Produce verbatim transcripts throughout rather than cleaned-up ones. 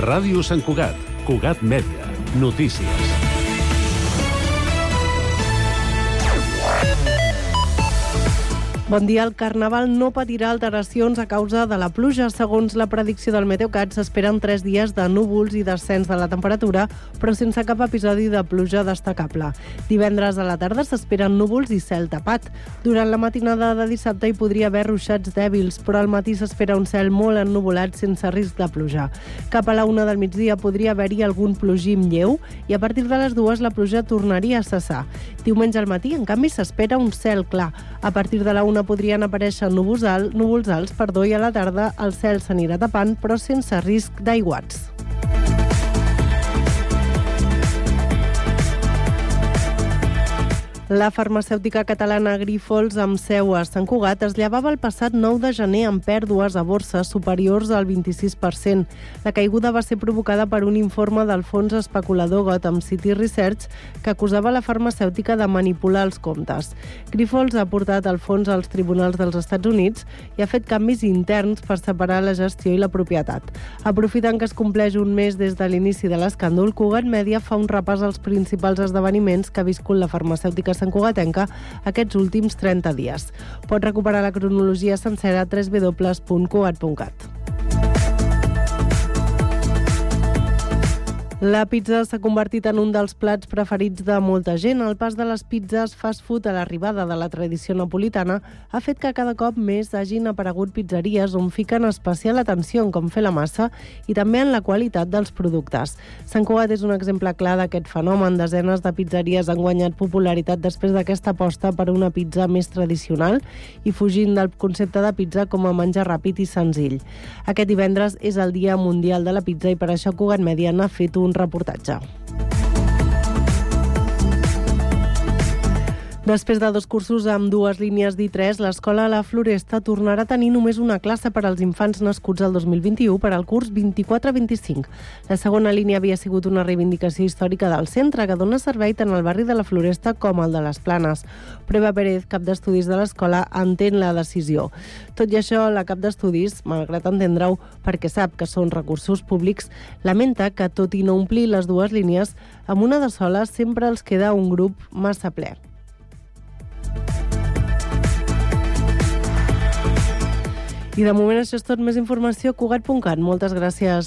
Ràdio Sant Cugat, Cugat Mèdia, notícies. Bon dia. El Carnaval no patirà alteracions a causa de la pluja. Segons la predicció del Meteocat, s'esperen tres dies de núvols i descens de la temperatura, però sense cap episodi de pluja destacable. Divendres a la tarda s'esperen núvols i cel tapat. Durant la matinada de dissabte hi podria haver ruixats dèbils, però al matí s'espera un cel molt ennuvolat sense risc de pluja. Cap a la una del migdia podria haver-hi algun plogim lleu i a partir de les dues la pluja tornaria a cessar. Diumenge al matí, en canvi, s'espera un cel clar. A partir de la una podrien aparèixer núvols, alt, núvols alts perdó, i a la tarda el cel s'anirà tapant, però sense risc d'aiguats. La farmacèutica catalana Grifols, amb seu a Sant Cugat, es llevava el passat nou de gener amb pèrdues a borsa superiors al vint-i-sis per cent. La caiguda va ser provocada per un informe del fons especulador Gotham City Research que acusava la farmacèutica de manipular els comptes. Grifols ha portat el fons als tribunals dels Estats Units i ha fet canvis interns per separar la gestió i la propietat. Aprofitant que es compleix un mes des de l'inici de l'escàndol, Cugat Mèdia fa un repàs als principals esdeveniments que ha viscut la farmacèutica Sant Cugatenca aquests últims trenta dies. Pot recuperar la cronologia sencera a w w w punt cugat punt cat. La pizza s'ha convertit en un dels plats preferits de molta gent. El pas de les pizzas fast food a l'arribada de la tradició napolitana ha fet que cada cop més hagin aparegut pizzeries on fiquen especial atenció en com fer la massa i també en la qualitat dels productes. Sant Cugat és un exemple clar d'aquest fenomen. Desenes de pizzeries han guanyat popularitat després d'aquesta aposta per una pizza més tradicional i fugint del concepte de pizza com a menjar ràpid i senzill. Aquest divendres és el Dia Mundial de la Pizza i per això Cugat Mèdia n'ha fet un reportatge. Després de dos cursos amb dues línies d'I tres, l'Escola La Floresta tornarà a tenir només una classe per als infants nascuts el dos mil vint-i-u per al curs vint-i-quatre vint-i-cinc. La segona línia havia sigut una reivindicació històrica del centre, que dona servei tant al barri de la Floresta com al de les Planes. Preva Pérez, cap d'estudis de l'escola, entén la decisió. Tot i això, la cap d'estudis, malgrat entendre-ho perquè sap que són recursos públics, lamenta que, tot i no omplir les dues línies, amb una de sola sempre els queda un grup massa ple. I de moment això és tot. Més informació a cugat punt cat. Moltes gràcies.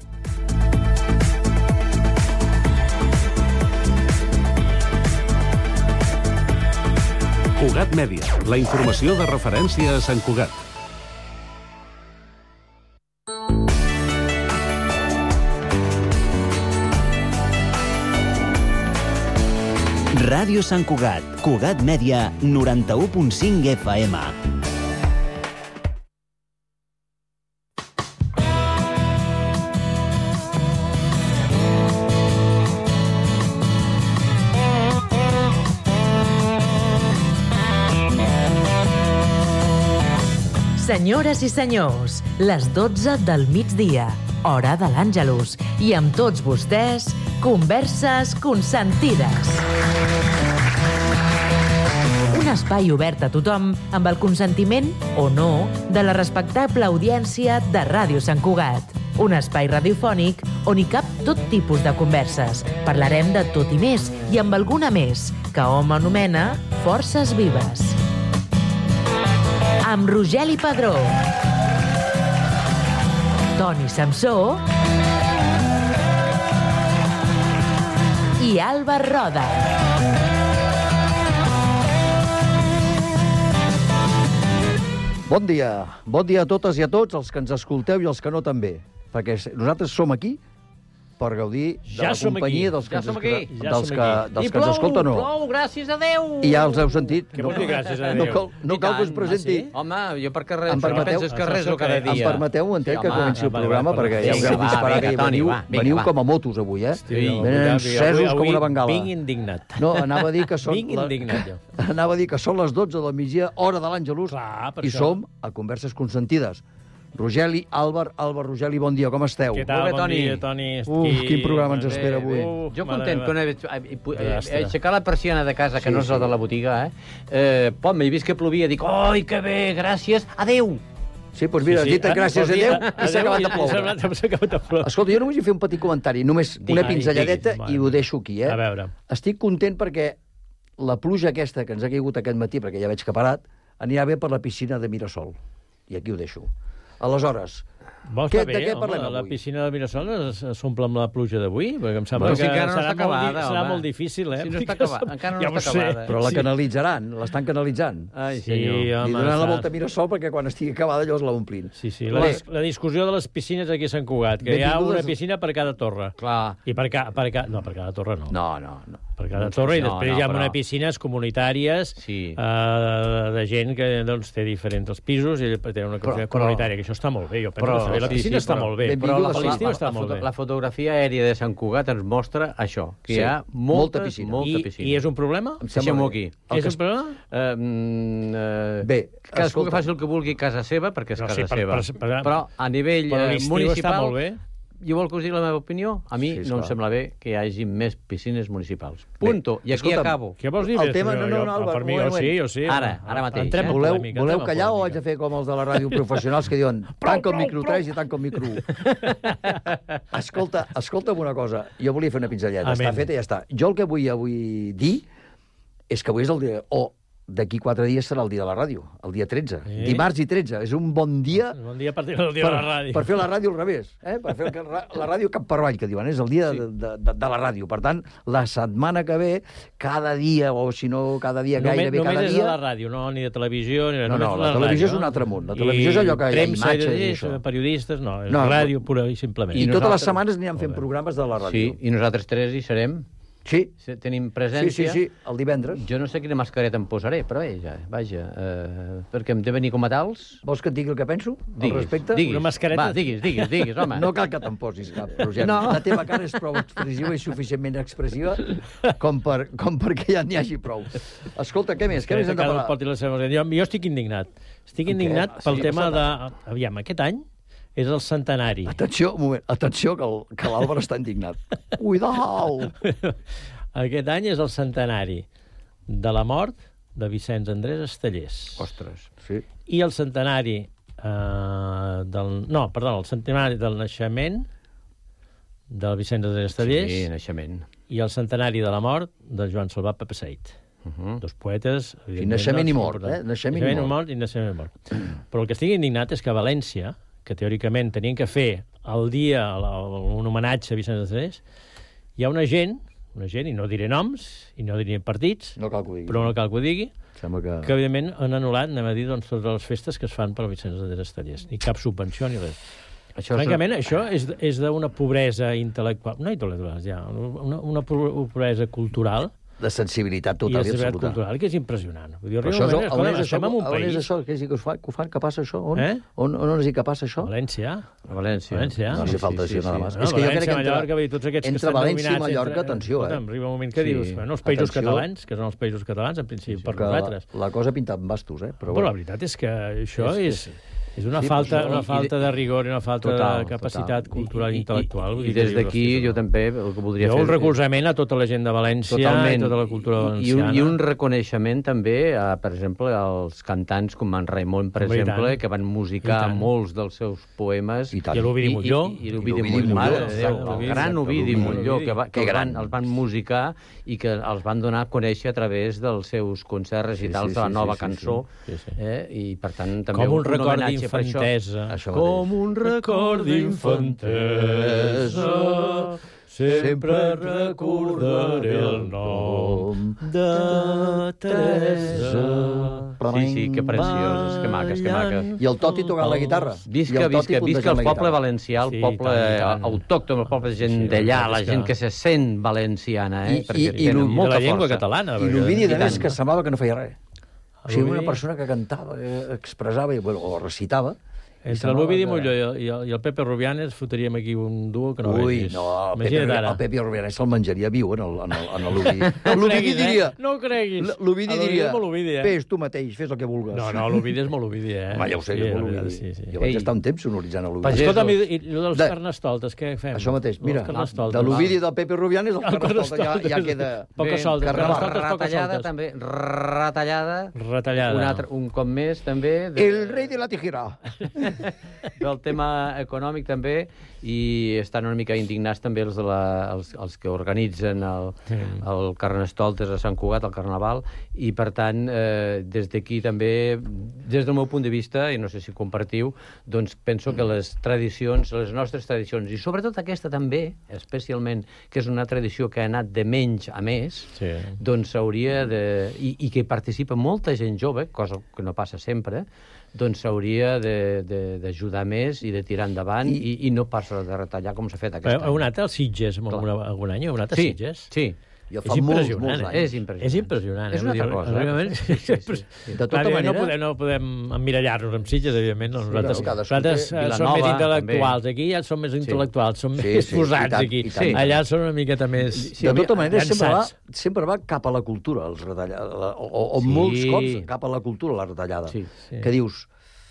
Cugat Mèdia, la informació de referència a Sant Cugat. Ràdio Sant Cugat, Cugat Mèdia, noranta-u punt cinc F M. Senyores i senyors, les dotze del migdia, hora de l'Àngelus, i amb tots vostès, Converses Consentides. Un espai obert a tothom amb el consentiment, o no, de la respectable audiència de Ràdio Sant Cugat. Un espai radiofònic on hi cap tot tipus de converses. Parlarem de tot i més, i amb alguna més, que hom anomena Forces Vives. Amb Rogeli Padró, Toni Samsó i Alba Roda. Bon dia. Bon dia a totes i a tots, els que ens escolteu i els que no també. Perquè nosaltres som aquí per gaudir de ja la companyia dels que, ja ens, aquí. dels Ja que, dels que ens escolten o no. I plou, gràcies a Déu! I ja els heu sentit. Què vols dir gràcies a No Déu? cal, no cal que us presenti. Ah, sí? Home, jo per carrer... Em permeteu, penses que reso cada dia. em permeteu un temps Sí, que home. comenci el Va, va, programa, va, perquè va, ja vinga, us heu va, disparat vinga, que Toni, veniu, va, vinga, veniu va. com a motos avui, eh? Sí, Venen encesos com una bengala. Vinc indignat. No, anava a dir que són... Vinc indignat, jo. Anava a dir que són les dotze del migdia, hora de l'Àngelus, Clar, per i això. som a Converses Consentides. Rogeli, Àlvar, Àlvar, Rogeli, bon dia, com esteu? Què tal? Molt bé, Bon Toni. dia, Toni. Uf, quin programa ens espera avui. Uf, Jo mare content, meva. que no he, he, he, Desastre. he aixecat la persiana de casa, que Sí, no és la sí. de la botiga, eh? eh pom, he vist que plovia, dic, oi, que bé, gràcies, adeu! Sí, doncs mira, has dit gràcies a Déu i s'ha acabat de ploure. S'ha acabat de ploure. Escolta, jo només vull fer un petit comentari, només una Digues, pinzelladeta digues, i ho deixo aquí, eh? A veure. Estic content perquè la pluja aquesta que ens ha caigut aquest matí, perquè ja veig que ha parat, anirà bé per la piscina de Mirasol. I aquí ho deixo. Aleshores, Vols Què- estar de bé, què home, parlem la avui? piscina de Mirasol es- s'omple amb la pluja d'avui? Perquè em sembla Bueno, que si encara no serà, està molt, di- acabada, serà home. molt difícil, eh? Si no està Perquè acabada, encara no ja està ho sé. acabada. però la Sí. canalitzaran, l'estan canalitzant. Ai, Sí, senyor. home, Li donaran la està- volta a Mirasol perquè quan estigui acabada allò es la omplin. Sí, sí, la, dis la discussió de les piscines aquí a Sant Cugat, que hi ha Benvingudes- una piscina per cada torre. Clar. I per, ca, per ca, no, per cada torre no. No, no, no. Per cada torre, i No, després no, hi ha però- una piscines comunitàries Sí. eh, de gent que doncs, té diferents els pisos i té una Però- cosa però- comunitària, que això està molt bé. Jo penso Però- que està bé. La sí, piscina sí, està però- molt bé, benvinguda però la, a la, l'estiu l'estiu està la, molt foto, bé. la fotografia aèria de Sant Cugat ens mostra això, que Sí. hi ha moltes, Molta piscina. molta I, piscina. I és un problema? Em sembla Deixem-ho bé. aquí. El És que un problema? Eh, mm, eh, Bé, cadascú escolta. que faci el que vulgui a casa seva, perquè és No, casa sí, per- seva. per- per- però a nivell però eh, l'estiu municipal... està molt bé. Jo vol que us digui la meva opinió? A mi Sí, no em esclar. sembla bé que hi hagi més piscines municipals. Punto. I aquí escolta'm, acabo. Què vols dir? El tema- no, no, Jo- no, jo- Albert, per mi, un jo moment. sí, jo sí. Ara, ara mateix, Entrem eh? en Voleu, polèmica, voleu entrem en callar o polèmica. haig de fer com els de la ràdio professionals que diuen tanca el micro tres i tanca el micro u? Escolta, escolta'm una cosa. Jo volia fer una pinzelleta. Amén. Està feta i ja està. Jo el que vull avui dir és que avui és el dia... O d'aquí quatre dies serà el dia de la ràdio, el dia tretze. Sí. Dimarts i tretze. És un bon dia Bon dia per dir el dia per, de la ràdio. per fer la ràdio al revés. Eh? Per fer el- la ràdio cap per avall, que diuen. És el dia Sí. de, de, de, de la ràdio. Per tant, la setmana que ve, cada dia, o si no cada dia, Només, gairebé només cada és dia... de la ràdio, no ni de televisió, ni de No, no, només la de televisió és ràdio, un no? altre món. La televisió és allò que hi ha premsa, imatges i i això. periodistes, no, és No, ràdio pura i simplement. I, I totes les nosaltres- setmanes anirem fent Molt bé. programes de la ràdio. Sí, i nosaltres tres hi serem. Sí, Sí, Tenim sí, presència. sí, sí, el divendres. Jo no sé quina mascareta em posaré, però bé, ja, vaja, eh, perquè em de venir com a tals. Vols que et digui el que penso al Diguis, respecte? diguis. Una mascareta? Va, diguis, diguis, diguis, home. No cal que te'n posis cap, Roger. No. La teva cara és prou expressiva i suficientment expressiva com, per, com perquè ja n'hi hagi prou. Escolta, què més? Què més hem de Cada parlar? pot i la seva... jo, jo estic indignat. Estic Amb què? indignat Ah, pel sí, tema què ha de... Aviam, aquest any és el centenari. Atenció, un moment, atenció, que el- que l'Àlvar està indignat. Cuidao! Aquest any és el centenari de la mort de Vicenç Andrés Estellés. Ostres. Sí. I el centenari eh, del... No, perdó, el centenari del naixement del Vicenç Andrés Estellés Sí, naixement. i el centenari de la mort de Joan Salvat Papasseit. Uh -huh. Dos poetes... evidentment, naixement i doncs, mort, importants. eh? Naixement i naixement mort. mort i naixement i mort. Però el que estic indignat és que a València, que teòricament tenien que fer el dia, la- un homenatge a Vicenç Estellés, hi ha una gent, una gent, i no diré noms, i no diré partits, No cal que ho digui. però no cal que ho digui, Sembla que... que evidentment han anul·lat, anem a dir, doncs, totes les festes que es fan per Vicenç Andrés Estellés. Ni cap subvenció ni res. Això Francament, això és, és d'una pobresa intel·lectual, no intel·lectual, ja, una, una pobresa cultural De sensibilitat i total i sensibilitat absoluta. cultural, que és impressionant. Vull dir, Però arriba això, un és, moment, on escolta, és això? estem en un On és país... això? Que, sí, que, us fa, que ho fan? Que passa això? On? Eh? On, on, on és que passa això? València. A València. València. No hace falta dir nada más. No, és que jo crec València, que entre, Mallorca, vull dir, tots aquests que entre estan València i dominats Mallorca, entre- atenció, eh? Escolta'm, arriba un moment que Sí. dius, bueno, els països Atenció. catalans, que són els països catalans, en principi, per que nosaltres. la, la cosa pinta amb bastos, eh? Però, Però la bueno. veritat és que això És- és, és una Sí, falta, però això- una i- falta de rigor i una falta Total, de capacitat total. cultural i, intel·lectual. Vull I, dir i que des dius, d'aquí hosti, jo també el que voldria Jo fer... un recolzament a tota la gent de València Totalment. i tota la cultura I, valenciana. un, I un reconeixement també, a, per exemple, als cantants com en Raimon, per Home, i exemple, tant. que van I musicar tant. molts dels seus poemes. I tant. I l'Ovidi Montllor. I, i, i l'Ovidi I l'Ovidi Montllor, mare Montllor, de Déu, exacte, el el gran Ovidi, Ovidi el Montllor, Ovidi. que, va, que Que el, van, gran. els van musicar i que els van donar a conèixer a través dels seus concerts recitals sí, de la sí, nova sí, sí, cançó. sí. Sí, sí. Eh? I, per tant, també Com un record homenatge per això. d'infantesa. Això Com un record d'infantesa. Sempre recordaré el nom de Teresa. Sí, sí, que precioses, que maques, que maques. I el Toti tocant la guitarra. I Visca, el Toti visca, visca puntejant el la poble guitarra. valencià, el Sí, poble i tant, i tant. autòcton, el poble de gent Sí, sí, d'allà, és la que- gent que se sent valenciana, eh? I- Perquè i- i tenen lo- I de molta la llengua força. catalana. I perquè- l'Ovidi, de I més, tant. que semblava que no feia res. O sigui, una L'Ovidi- persona que cantava, eh, expressava, i, bueno, o recitava, Entre l'Ovidi Molló i el, i, el, i el Pepe Rubianes fotríem aquí un duo que no Ui, vegis. no, el Pepe, Imagina't ara. el Pepe Rubianes se'l menjaria viu en el- en el- en l'Ovidi. No ho L'Ovidi creguis, diria... Eh? No ho creguis. L'Ovidi A diria... és molt Ovidi, eh? Fes tu mateix, fes el que vulguis. No, no, l'Ovidi és molt Ovidi, eh? Home, ja ho sé, sí, que és molt la veritat, Ovidi. Sí, sí. Jo vaig Ei. estar un temps sonoritzant a l'Ovidi. Pagesos. Escolta'm, i, i allò dels De- carnestoltes, què fem? Això mateix, mira, Els carnestoltes. de l'Ovidi del Pepe Rubianes al El Carnestoltes ja, ja Carnestoltes. queda... Poca Bé, solta, carnaval. carnestoltes, poca retallada, soltes. també. Retallada. Retallada. Un, altre, un cop més, també. De, El rei de la tijera. del tema econòmic, també, i estan una mica indignats també els, de la, els, els que organitzen el, Sí. el Carnestoltes a Sant Cugat, el Carnaval, i, per tant, eh, des d'aquí també, des del meu punt de vista, i no sé si compartiu, doncs penso que les tradicions, les nostres tradicions, i sobretot aquesta també, especialment, que és una tradició que ha anat de menys a més, Sí. doncs s'hauria de... I, i que hi participa molta gent jove, cosa que no passa sempre, doncs s'hauria de- de- d'ajudar més i de tirar endavant i, i, i no pas de retallar com s'ha fet aquest Heu, heu any. anat als Sitges alguna, algun any? Heu anat a Sí, Sitges? sí. Jo És fa molts, impressionant, molts eh? anys. És impressionant. És impressionant. És eh? una altra Vull dir, cosa. realment, Sí, sí, sí, sí. De tota Clar, manera... No podem, no podem emmirallar-nos amb Sitges, evidentment. No? Nosaltres, no, cadascú nosaltres té- eh, som Vilanova, més intel·lectuals. Aquí ja som més Sí. intel·lectuals, som Sí, més sí, posats i tant, aquí. i tant, i tant. Allà són una miqueta més... Sí, de tota manera, sempre va, llançats. sempre va cap a la cultura, els retallats, o, o, o Sí. molts cops cap a la cultura, la retallada. Sí, sí. Que dius...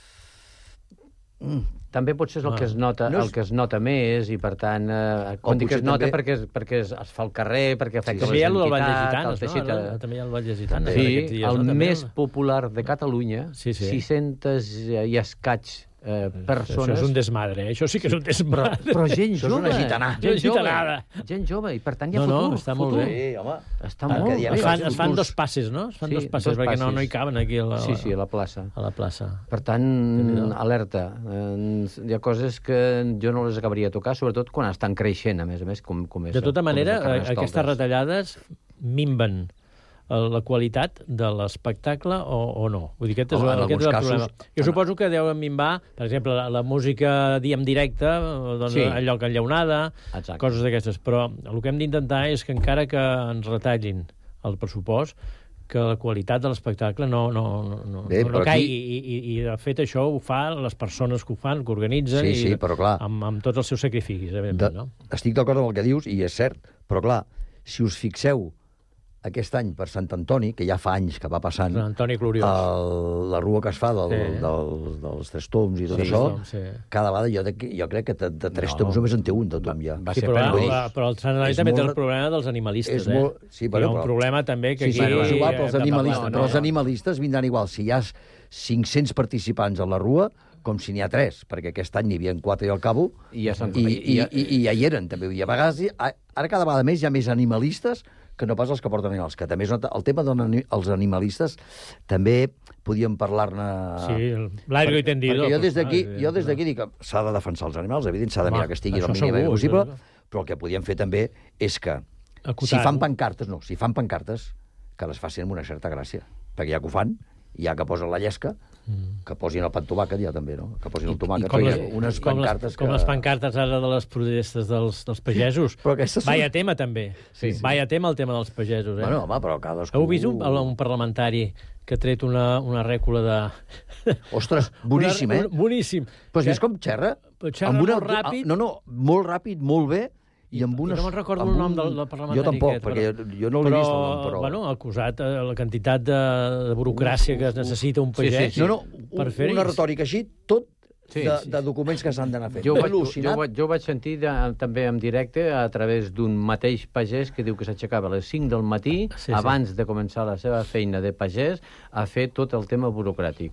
També potser és el Ah. que es nota, No és- el que es nota més i, per tant, eh, quan dic que es potser nota també- perquè, es, perquè es, es fa al carrer, perquè afecta També hi ha el del Vall de entitats, Gitanes, el no? teixit, Ara, eh, també hi ha el Vall de Gitanes. Sí, aquests dies, el no? També més popular de Catalunya, Sí, sí. sis-centes i escaig eh, persones... Això és un desmadre, eh? Això sí que és un Però, desmadre. però gent Això és jove. una gitanada. Gent Una gitanada. jove. Gent jove, i per tant hi ha No, no, futur. està molt futur. bé. Sí, home. Està Ah, molt que dia bé. Es fan, els es fan futurs. dos passes, no? Es fan Sí, dos passes, dos perquè no, passes. no hi caben aquí a la, Sí, sí, a la plaça. a la plaça. Per tant, Déu-n'hi-do. alerta. Eh, Hi ha coses que jo no les acabaria de tocar, sobretot quan estan creixent, a més a més, com, com és. De tota com és manera, el Carnestoltes. aquestes retallades minven la qualitat de l'espectacle o, o no? Vull dir, aquest és, Home, en aquest és el alguns problema. casos- Jo suposo que deuen minvar, per exemple, la, la música, diem, directa, doncs, Sí. allò que enllaunada, Exacte. coses d'aquestes. Però el que hem d'intentar és que encara que ens retallin el pressupost, que la qualitat de l'espectacle no, no, no, no, Bé, no però aquí- caigui. I, i, I, de fet, això ho fa les persones que ho fan, que organitzen, Sí, sí, i, però clar. amb, amb tots els seus sacrificis, De, evidentment, no? Estic d'acord amb el que dius, i és cert, però clar, si us fixeu aquest any per Sant Antoni, que ja fa anys que va passant, Sant Antoni Gloriós. el, la rua que es fa del, Sí. del, dels tres toms i tot Sí, això, sí. cada vegada jo, de, jo crec que de, de tres No. toms només en té un de tom ja. Va Sí, ser però, per vull dir, però, però el Sant Antoni és també té molt- el problema dels animalistes, és eh? molt- sí, Hi ha bueno, un però- problema també que Sí, sí, aquí... però és igual, però els, hem de animalistes, parlar, però els animalistes vindran igual. Si hi ha cinc-cents participants a la rua, com si n'hi ha tres, perquè aquest any n'hi havia quatre i al cabo, I ja s'han- i, i- i, i- i, i ja hi eren, també. I a vegades, hi- a- ara cada vegada més hi ha més animalistes que no pas els que porten animals, que també és una, el tema dels animalistes també podíem parlar-ne... Sí, el- largo i tendido. Perquè jo des pues, d'aquí clar, jo des d'aquí dic que s'ha de defensar els animals, evident, s'ha de Home, mirar que estigui el això mínim segur, possible, això- però el que podíem fer també és que Acotar-ho. si fan pancartes, no, si fan pancartes, que les facin amb una certa gràcia, perquè ja que ho fan, ja que posen la llesca, mm. que posin el pa amb tomàquet ja també, no? Que posin el tomàquet, com però les, hi ha unes com pancartes les, que... com les pancartes ara de les protestes dels, dels pagesos. Però aquestes són- Vaya tema, també. Sí, sí. Vaya tema el tema dels pagesos, eh? Bueno, home, però cadascú... Heu vist un, un parlamentari que ha tret una, una rècula de... Ostres, boníssim, una, eh? un- Boníssim. Però has Que- vist com xerra? Però xerra Amb una- molt ràpid. No, no, molt ràpid, molt bé, i amb I unes... no me'n recordo amb el nom un- del, del parlamentari Jo tampoc, aquest, perquè però- jo no l'he però, vist el nom, però... Bueno, ha acusat eh, la quantitat de, de burocràcia que es necessita un Sí, sí, pagès sí. No, no, per un, fer-hi. una retòrica així, tot Sí, de, sí. de documents que s'han d'anar fent. Jo ho, vaig, jo, Al·lucinat. ho vaig- jo ho vaig sentir de, també en directe a través d'un mateix pagès que diu que s'aixecava a les cinc del matí, Sí, sí. abans de començar la seva feina de pagès, a fer tot el tema burocràtic.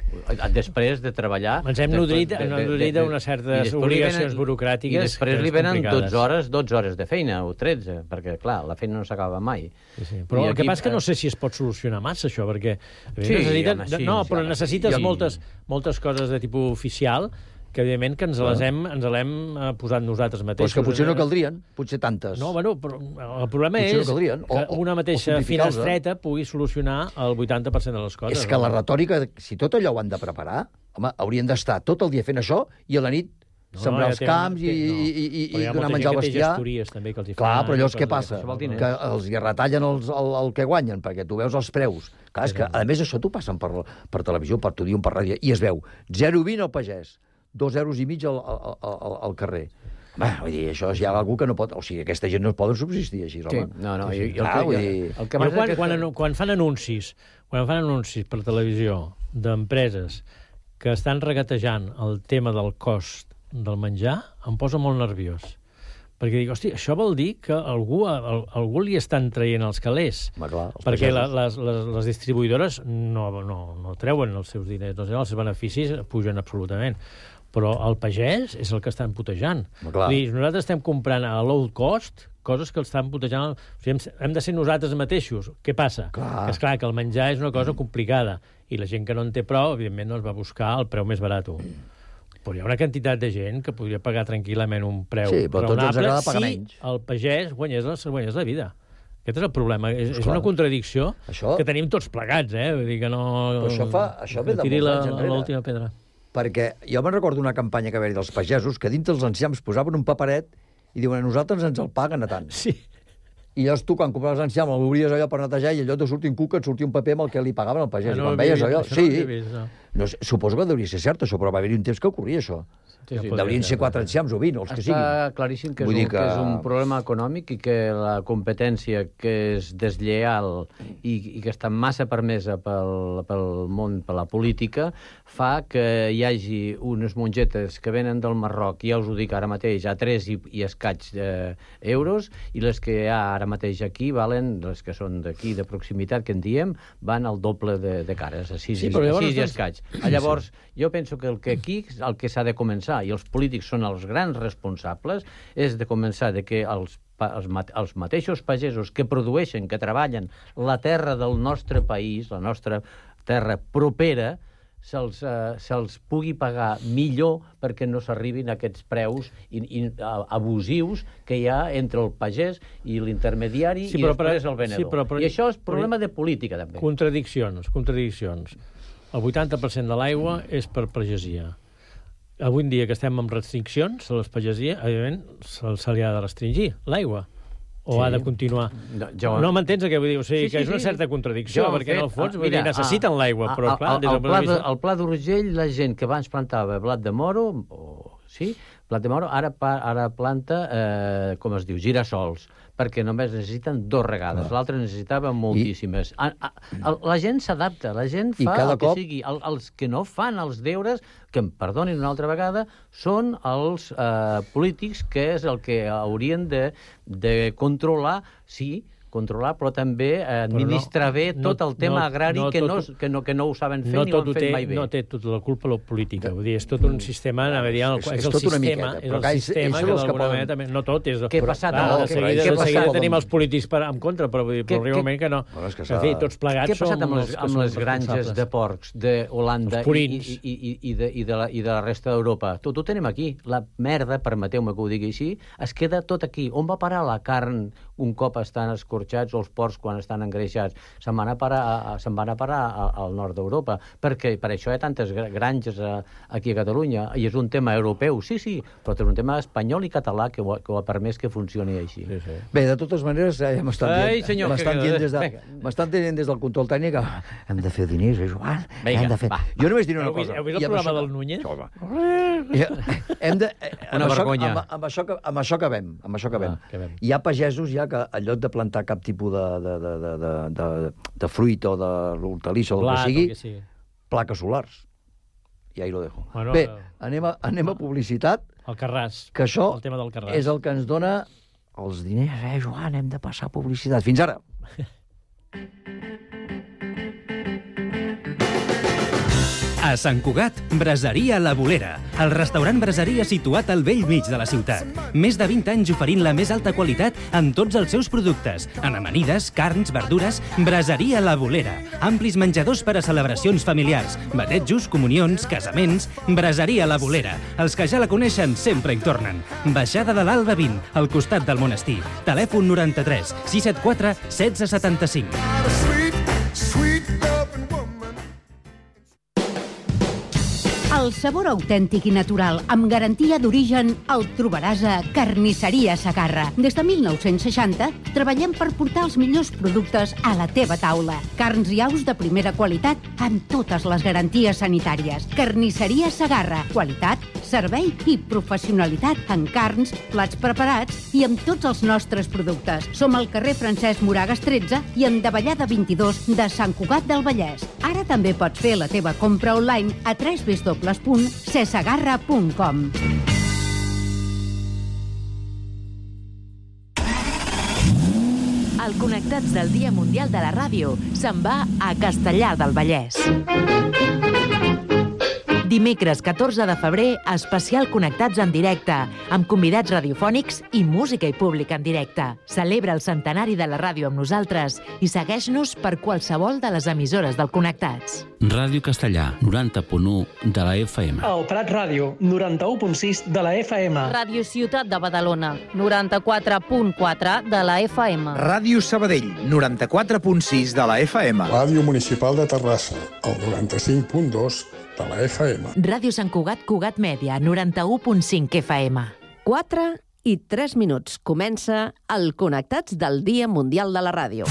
Després de treballar... Ens hem després nodrit- de- de- de- nodrit de- d'unes certes i després li obligacions burocràtiques I després li que és venen complicades. dotze hores, dotze hores de feina, o tretze, perquè, clar, la feina no s'acaba mai. Sí, sí. Però I el que aquí, passa és que no eh, sé si es pot solucionar massa, això, perquè... Sí, necessita... home, sí, no, sí, però home, necessites sí. moltes, moltes coses de tipus oficial que, evidentment, que ens les hem, ens l'hem eh, posat nosaltres Però mateixos. és que potser no caldrien, potser tantes. No, bueno, però el problema Potser no és caldrien, o- que o- una o mateixa simplificar-los, eh? finestreta pugui solucionar el vuitanta per cent de les coses. És que no? la retòrica, si tot allò ho han de preparar, home, haurien d'estar tot el dia fent això i a la nit No, sembrar ja els té- camps i, té- no. i, i, i Però hi ha donar molta menjar al gent que té bestiar. gestories, també, que els hi Clar, fan però llavors i què coses passa? d'aquestes. Això val diners. Que els hi retallen els, el, el que guanyen, perquè tu veus els preus. Clar, és que, a més, això t'ho passen per, per televisió, per t'ho diuen per ràdio, i es veu zero coma vint al pagès, dos euros i mig al, al, al, al carrer. Home, vull dir, això hi ha algú que no pot... O sigui, aquesta gent no poden subsistir així, home. Sí, no, no, i, i el, Clar, que, vull dir... el que Però passa quan, és que... quan, anu- quan fan anuncis, quan fan anuncis per televisió d'empreses que estan regatejant el tema del cost del menjar, em posa molt nerviós. Perquè dic, hosti, això vol dir que algú, al, algú li estan traient els calés. Home, clar, els perquè la, pagesos. les, les, les distribuïdores no, no, no treuen els seus diners, no treuen els seus beneficis, pugen absolutament. Però el pagès és el que estan putejant. Home, clar. Vull dir, nosaltres estem comprant a low cost coses que el estan putejant. O sigui, hem, hem de ser nosaltres mateixos. Què passa? Clar. Que, esclar, que el menjar és una cosa complicada i la gent que no en té prou, evidentment, no es va buscar el preu més barat. Però hi ha una quantitat de gent que podria pagar tranquil·lament un preu Sí, però a tots ens raonable agrada pagar si menys. el pagès guanyés la, guanyés la vida. Aquest és el problema. És, és Esclar. una contradicció Això- que tenim tots plegats, eh? Vull dir que no... Però això fa- això ve de que tiri molts la- anys enrere. l'última pedra. Perquè jo me'n recordo una campanya que va haver dels pagesos que dintre els enciams posaven un paperet i diuen, a nosaltres ens el paguen a tant. Sí. I llavors tu, quan compraves l'enciam, l'obries allò per netejar i allò de sortir un cuc et sortia un paper amb el que li pagaven al pagès. Ah, I no quan ho havia veies vist, allò... això no ho Sí, havia vist, no. no sé, suposo que deuria ser cert, això, però va haver-hi un temps que ocorria, això. Sí, sí. Deurien ser quatre enciams o vint, o els que Està siguin. claríssim que és, Vull un, dir que... que és un problema econòmic i que la competència que és deslleial i, i que està massa permesa pel, pel món, per la política, fa que hi hagi unes mongetes que venen del Marroc, ja us ho dic ara mateix, a tres i, i escaig eh, euros, i les que hi ha ara mateix aquí valen, les que són d'aquí, de proximitat, que en diem, van al doble de, de cares, a sis, Sí, i, però llavors sis i doncs- escaig. Llavors, jo penso que el que aquí el que s'ha de començar, i els polítics són els grans responsables, és de començar de que els, pa- els, mate- els mateixos pagesos que produeixen, que treballen la terra del nostre país, la nostra terra propera, se'ls eh, se'ls pugui pagar millor perquè no s'arribin a aquests preus in, in, a- abusius que hi ha entre el pagès i l'intermediari Sí, i però per- després el venedor. sí, però per- I això és però- problema de política, també. Contradiccions, contradiccions. El vuitanta per cent de l'aigua és per pagesia. Avui en dia que estem amb restriccions a les pagesies, evidentment, se, se li ha de restringir l'aigua. O Sí. ha de continuar. No, jo- No m'entens el que vull dir? O sigui, Sí, sí, que és una sí. certa contradicció, Jo, perquè en el fet, fons ah, vull dir, mira, necessiten ah, l'aigua, però ah, clar, el, des del el, punt pla de de, vista... el Pla d'Urgell, la gent que abans plantava blat de moro, o, sí, blat de moro, ara, pa- ara planta, eh, com es diu, girassols, perquè només necessiten dos regades. L'altre necessitava moltíssimes. A, a, a, la gent s'adapta, la gent I fa cada el que cop- sigui. El, els que no fan els deures, que em perdonin una altra vegada, són els eh, polítics, que és el que haurien de, de controlar, sí, controlar, però també eh, administrar no- bé tot no- el tema no- agrari no que, tot no, ho- que, no, que no ho saben fer no ni ho tot han ho fet té, mai bé. no té tota la culpa la política. Vull dir, és tot un sistema, anava a dir, el, És- és, és el tot una sistema, miqueta, és però el clar, ells- sistema ells que són els que d'alguna poden- manera també... No tot és... Què ha passat Clar, amb de el- seguida, què de passa seguida amb- tenim els polítics per, en contra, però, vull dir, però Què- arriba un moment que no. Bueno, és que en s'ha- fi, tots plegats Què ha passat som amb les, els que amb som les granges responsables. de porcs d'Holanda Els i, purins. i, i, i, de, i, de la, i de la resta d'Europa? Tot ho tenim aquí. La merda, permeteu-me que ho digui així, es queda tot aquí. On va parar la carn un cop estan escorxats o els porcs quan estan engreixats? Se'n van a parar, a, a, se'n van a parar a, al nord d'Europa. Perquè per això hi ha tantes gra- granges a, aquí a Catalunya. I és un tema europeu, sí, sí, però és un tema espanyol i català que ho, ha- que ho ha permès que funcioni així. Sí, sí. Bé, de totes maneres, eh, m'estan Ai, dient, senyor, m'estan que- dient, des de, vinga. m'estan dient des del control tècnic que hem de fer diners, eh, Joan? Vinga, hem de fer... va. Jo només diré una Heu vist, cosa. heu vist I el amb programa això- del Núñez? Home. I, hem de, eh, amb Una això, vergonya. Amb, amb, això que, amb això acabem. Amb això acabem. Ah, acabem. Hi ha pagesos ja que en lloc de plantar cap tipus de, de, de, de, de, de, de fruit o d'hortalissa o el Blat, que sigui, o que sigui. plaques solars. I ahí lo dejo. Bueno, Bé, eh. anem a, anem a publicitat, El Carràs. que això El tema del Carràs. és el que ens dona els diners. Eh, Joan, hem de passar a publicitat. Fins ara. A Sant Cugat, Braseria La Bolera, el restaurant braseria situat al vell mig de la ciutat. Més de vint anys oferint la més alta qualitat en tots els seus productes, en amanides, carns, verdures. Braseria La Bolera, amplis menjadors per a celebracions familiars, batejos, comunions, casaments. Braseria La Bolera, els que ja la coneixen sempre hi tornen. Baixada de l'Alba vint, al costat del monestir. Telèfon noranta-tres sis set quatre setze setanta-cinc. El El sabor autèntic i natural, amb garantia d'origen, el trobaràs a Carnisseria Segarra. Des de mil nou-cents seixanta treballem per portar els millors productes a la teva taula. Carns i aus de primera qualitat amb totes les garanties sanitàries. Carnisseria Segarra. Qualitat, servei i professionalitat en carns, plats preparats i amb tots els nostres productes. Som al carrer Francesc Moragas tretze i en Davallada vint-i-dos de Sant Cugat del Vallès. Ara també pots fer la teva compra online a w w w punt cesegarra punt com. El Connectats del Dia Mundial de la Ràdio se'n va a Castellar del Vallès. Dimecres catorze de febrer, especial Connectats en directe, amb convidats radiofònics i música i públic en directe. Celebra el centenari de la ràdio amb nosaltres i segueix-nos per qualsevol de les emissores del Connectats. Ràdio Castellà, noranta punt u de la F M. El Prat Ràdio, noranta-u punt sis de la F M. Ràdio Ciutat de Badalona, noranta-quatre punt quatre de la F M. Ràdio Sabadell, noranta-quatre punt sis de la F M. Ràdio Municipal de Terrassa, el noranta-cinc punt dos de la F M. Ràdio Sant Cugat Cugat Mèdia, noranta-u punt cinc F M. quatre i tres minuts. Comença el Connectats del Dia Mundial de la Ràdio.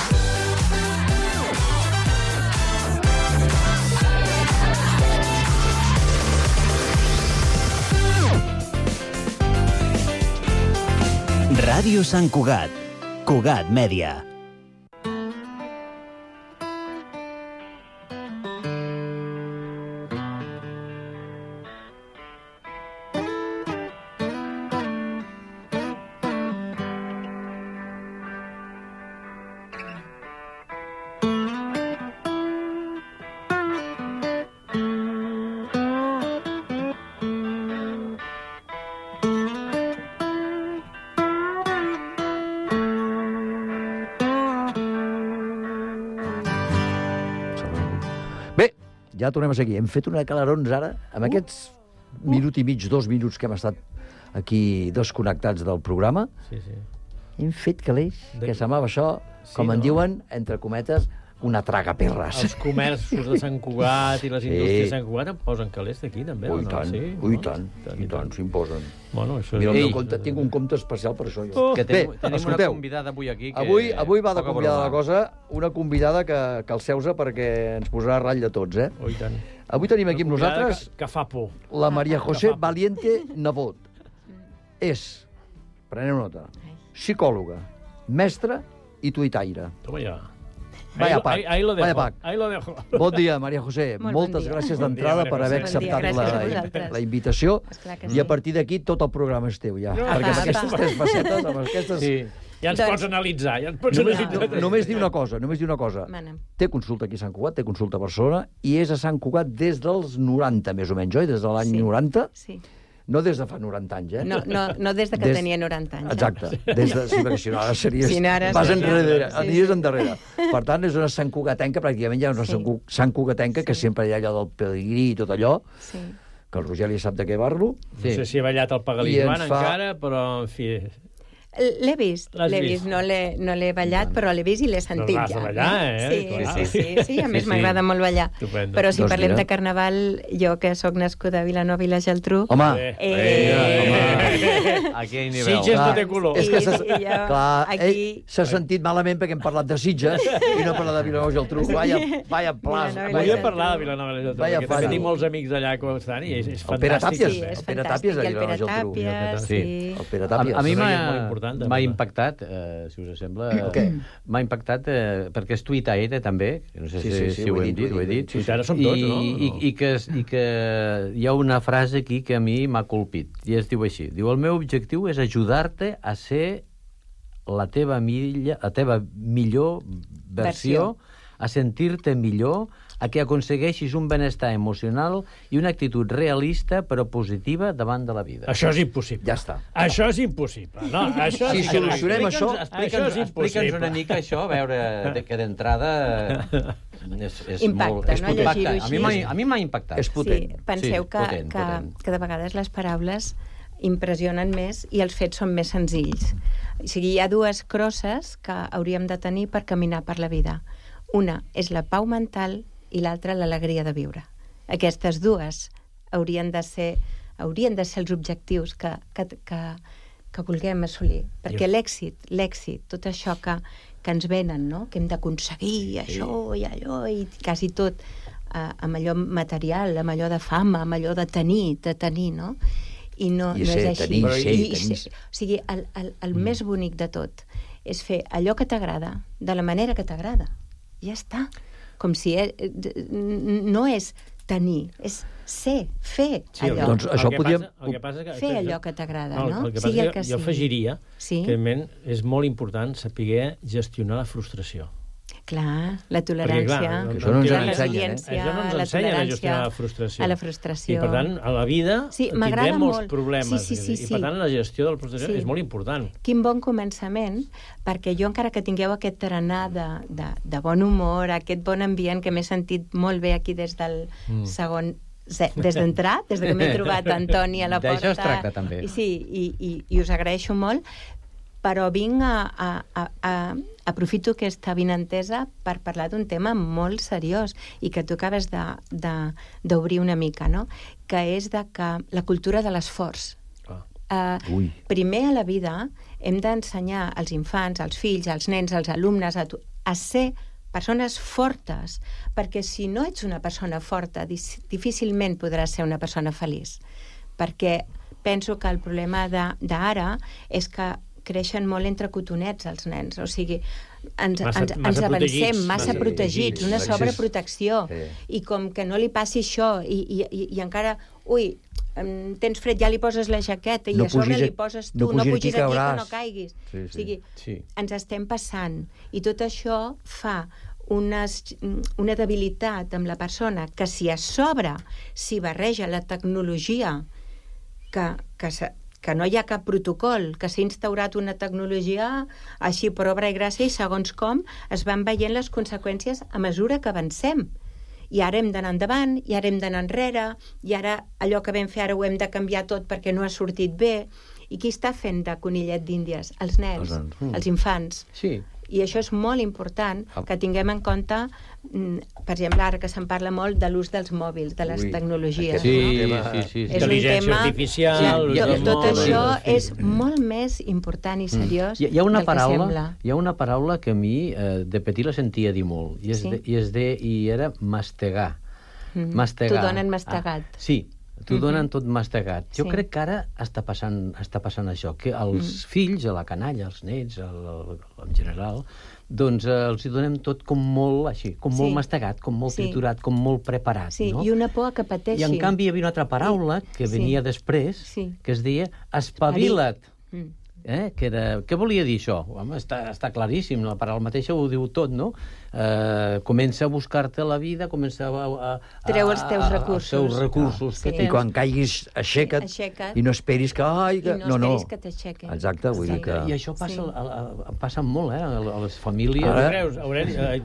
Ràdio Sant Cugat, Cugat Mèdia. Ja tornem a seguir. Hem fet una calarons ara, amb uh. aquests minut i mig, dos minuts que hem estat aquí desconnectats del programa. Sí, sí. Hem fet calés, de... que semblava això, sí, com en no? diuen, entre cometes, una tragaperres. Els comerços de Sant Cugat i les sí. indústries de Sant Cugat em posen calés d'aquí, també, ui, o no? Tant, sí, ui, no? tant, tant, i tant, s'imposen. Bueno, això Mira, és... el meu compte, tinc un compte especial per això. Jo. Oh. Que tenim, Bé, tenim escolteu, una convidada avui aquí. Que avui, avui va de convidada la cosa, una convidada que, que el Seusa perquè ens posarà a ratll de tots, eh? Oh, i tant. Avui tenim aquí amb nosaltres que, que fa por. La Maria José Valiente Nebot. És, preneu nota, psicòloga, mestra i tuitaire. Toma ja. Vaya pack. Ahí, ahí lo dejo. Vaya pack. Ahí lo dejo. Bon dia, Maria José. Molt Moltes bon gràcies d'entrada per haver acceptat bon la, la invitació. Sí. I a partir d'aquí tot el programa és teu, ja. No. Perquè amb Apa, aquestes apa. tres facetes, amb aquestes... Sí. Ja ens Doncs... pots analitzar, ja ens pots Només, analitzar. no, només dir una cosa, només dir una cosa. Mana. Té consulta aquí a Sant Cugat, té consulta a Barcelona, i és a Sant Cugat des dels noranta, més o menys, oi? Des de l'any Sí. noranta? Sí. No des de fa noranta anys, eh? No, no, no des de que Des- tenia noranta anys. Exacte. Des de... Sí, perquè si no ara series... Si no, ara Vas seria- enrere, Sí, aniries sí. endarrere. Per tant, és una Sant Cugatenca, pràcticament hi ha una Sí. Sant Cu- Sant Cugatenca, que Sí. sempre hi ha allò del pelegrí i tot allò, Sí. que el Rogeli sap de què parlo. No sé si he ballat el Pagalí I ens Joan fa- encara, però, en fi... L'he vist, L'has l'he vist? vist. No l'he no l'he ballat, però l'he vist i l'he sentit l'has ja. de ballar, eh? Sí, Clar. sí, sí, sí, a més Sí, sí. m'agrada molt ballar. Estupendo. Però si Doncs parlem mira. de carnaval, jo que sóc nascuda a Vilanova i la Geltrú... Home, Eh, Eh, Home, aquí hi ha nivell. Sitges Clar, no té color. és que s'ha I- i jo clar, aquí- ell s'ha sentit malament perquè hem parlat de Sitges i no parlat de Vilanova i Geltrú. Vaya, vaya plas. Vilanova i la Volia Geltrú. parlar de Vilanova i la Geltrú, Vaya perquè també fallo. tinc molts amics allà que estan i és, és El Pere fantàstic. Tàpies, Sí, el és Pere fantàstic. Tàpies de I el Vilanova Pere i Geltrú. Tàpies, Sí. sí. El Pere A, Tàpies. a mi Això m'ha és molt important, també. m'ha impactat, eh, si us sembla, Què? m'ha impactat eh, perquè és tuitaire també, que no sé Sí, si, sí, sí, si ho hem dit, ho he dit. Tuitaire som tots, I, no? I, i, que, es- I que hi ha una frase aquí que a mi m'ha colpit, i es diu així, diu, el meu objectiu és ajudar-te a ser la teva, milla, la teva millor versió, Versió. a sentir-te millor, a que aconsegueixis un benestar emocional i una actitud realista però positiva davant de la vida. Això és impossible. Ja està. Això és impossible. No, això Si és solucionem Explica'ns- això, això Explica'ns és explica'ns impossible. una mica això, a veure, de, que d'entrada és, és Impacta, molt... És no? potent. Llegir-ho A mi així. m'ha- a mi m'ha impactat. És potent. Sí, penseu Sí, que, potent, que, potent. que de vegades les paraules impressionen més i els fets són més senzills. O sigui, hi ha dues crosses que hauríem de tenir per caminar per la vida. Una és la pau mental i l'altra l'alegria de viure. Aquestes dues haurien de ser, haurien de ser els objectius que, que, que, que vulguem assolir. Perquè l'èxit, l'èxit, tot això que, que ens venen, no? Que hem d'aconseguir això i allò, i quasi tot eh, amb allò material, amb allò de fama, amb allò de tenir, de tenir, no? I no, I no ser, és així. tenir, ser, I, tenir. ser, o sigui, el, el, el mm. més bonic de tot és fer allò que t'agrada, de la manera que t'agrada. Ja està. Com si eh, no és tenir, és ser, fer sí, allò. Doncs això el podríem... Passa, el que passa que, fer allò que t'agrada, no? no? El que sigui passa el que jo sigui. afegiria sí? que ment, és molt important saber gestionar la frustració. Clar, la tolerància, Perquè, clar, això no ens la ensenyen, resiliència, eh? Això no ens la ensenyen a tolerància gestionar la frustració. a la frustració. I, per tant, a la vida sí, tindrem molts molt. problemes. Sí, sí, sí, I, sí. per tant, la gestió de la frustració sí. és molt important. Quin bon començament, perquè jo, encara que tingueu aquest tarannà de, de, de bon humor, aquest bon ambient que m'he sentit molt bé aquí des del mm. segon des d'entrar, des que m'he trobat Antoni a la porta. D'això es tracta, també. I, sí, i, i, i us agraeixo molt, però vinc a, a, a, a aprofito aquesta vinentesa per parlar d'un tema molt seriós i que tu acabes d'obrir una mica, no? Que és de que la cultura de l'esforç. Uh, primer a la vida hem d'ensenyar als infants, als fills, als nens, als alumnes a, a ser persones fortes, perquè si no ets una persona forta, difícilment podràs ser una persona feliç. Perquè penso que el problema d'ara és que creixen molt entre cotonets els nens, o sigui, ens, massa, ens, massa ens avancem protegits, massa, massa protegits, protegits, una sobreprotecció, sí. I com que no li passi això, i, i, i, i encara, ui, tens fred, ja li poses la jaqueta, i no a sobre pugis, li poses tu, no no pugis pugis aquí, aquí que no caiguis. Sí, sí. O sigui, sí. ens estem passant, i tot això fa unes, una debilitat amb la persona, que si a sobre s'hi barreja la tecnologia, que, que, que no hi ha cap protocol, que s'ha instaurat una tecnologia així per obra i gràcia, i segons com es van veient les conseqüències a mesura que avancem. I ara hem d'anar endavant, i ara hem d'anar enrere, i ara allò que vam fer ara ho hem de canviar tot perquè no ha sortit bé. I qui està fent de conillet d'Índies? Els nens, els, mm. els infants. Sí. I això és molt important que tinguem en compte, per exemple, ara que se'n parla molt de l'ús dels mòbils, de les Ui, tecnologies. Sí, no? sí, sí, sí. És un tema... artificial... Ja, tot mòbils, això sí. és molt més important i seriós hi, hi ha una del paraula, que sembla. Hi ha una paraula que a mi eh, de petit la sentia dir molt, i, és Sí? de, i, és de, i era mastegar. Mm. Mastegar. T'ho donen mastegat. Ah, sí, t'ho Mhm. donen tot mastegat. Jo Sí. crec que ara està passant, està passant això, que els Mm. fills, a la canalla, els nets, el, el, en general, doncs eh, els hi donem tot com molt així, com Sí. molt mastegat, com molt Sí. triturat, com molt preparat, Sí, no? i una por que pateixin. I en canvi hi havia una altra paraula que Sí. venia després, Sí. que es deia espavila't. Mm. Eh? Que era... Què volia dir això? Home, està, està claríssim, la paraula mateixa ho diu tot, no? Eh, comença a buscar-te la vida, comença a... a, a Treu els teus recursos. Els teus recursos Ah, que sí. tens. I quan caiguis, aixeca't, Aixeca't. i no esperis que... Ai, que... I no no, no. esperis que t'aixequin. Exacte, vull Sí. dir que... I això passa, Sí. a, a, passa molt, eh? A, a les famílies. Ara- Tu creus, Aureli... Eh,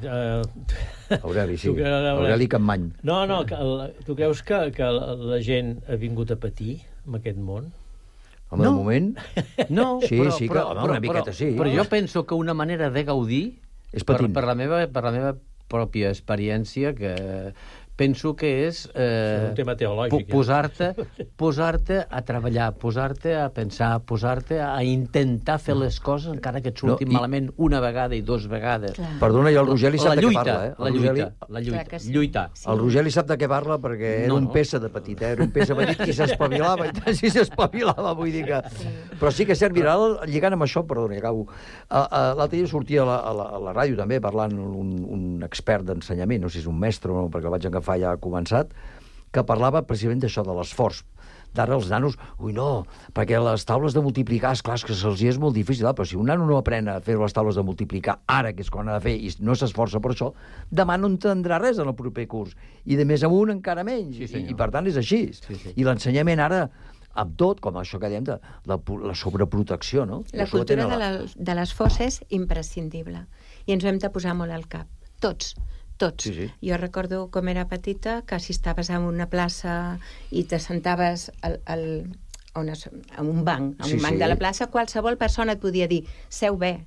eh, Aureli, sí. tu que- Aureli Campmany. No, no, que, el- tu creus que, que la, la gent ha vingut a patir en aquest món? Home, No. de moment... No, Sí, però, sí que, però, home, però, una miqueta però, sí. Però jo penso que una manera de gaudir, És per, patint. per, la meva, per la meva pròpia experiència, que penso que és És eh, un tema teològic, eh? posar-te posar-te a treballar, posar-te a pensar, posar-te a intentar fer les coses encara que et surtin No, i- malament una vegada i dues vegades. Clar. Perdona, i el Rogeli sap la de què lluita, parla, eh? El La lluita, Rogeli- la lluita, Clar que sí. lluitar. Sí. El Rogeli sap de què parla perquè era No, un no. peça de petit, eh? Era un peça petit que s'espavilava i tant, si s'espavilava, vull dir que... Sí. Però sí que és cert, mira, ara, lligant amb això, perdona, ja acabo, uh, uh, l'altre dia sortia a la, a, la, a la ràdio també parlant un, un expert d'ensenyament, no sé si és un mestre o no, perquè el vaig agafar ja ha començat, que parlava precisament d'això, de l'esforç. D'ara els nanos, ui no, perquè les taules de multiplicar, esclar, és que se'ls és molt difícil, però si un nano no aprèn a fer les taules de multiplicar ara, que és quan ha de fer, i no s'esforça per això, demà no entendrà res en el proper curs. I de més amunt encara menys. Sí, I, senyor. I per tant és així. Sí, sí. I l'ensenyament ara, amb tot, com això que dèiem, de la, la sobreprotecció, no? La Això ho cultura tenen de la- la- de l'esforç és imprescindible. I ens ho hem de posar molt al cap. Tots. Tots. Sí, sí. Jo recordo com era petita que si estaves en una plaça i te sentaves al, al, on es, en un banc, en Sí, un banc sí. de la plaça, qualsevol persona et podia dir seu bé,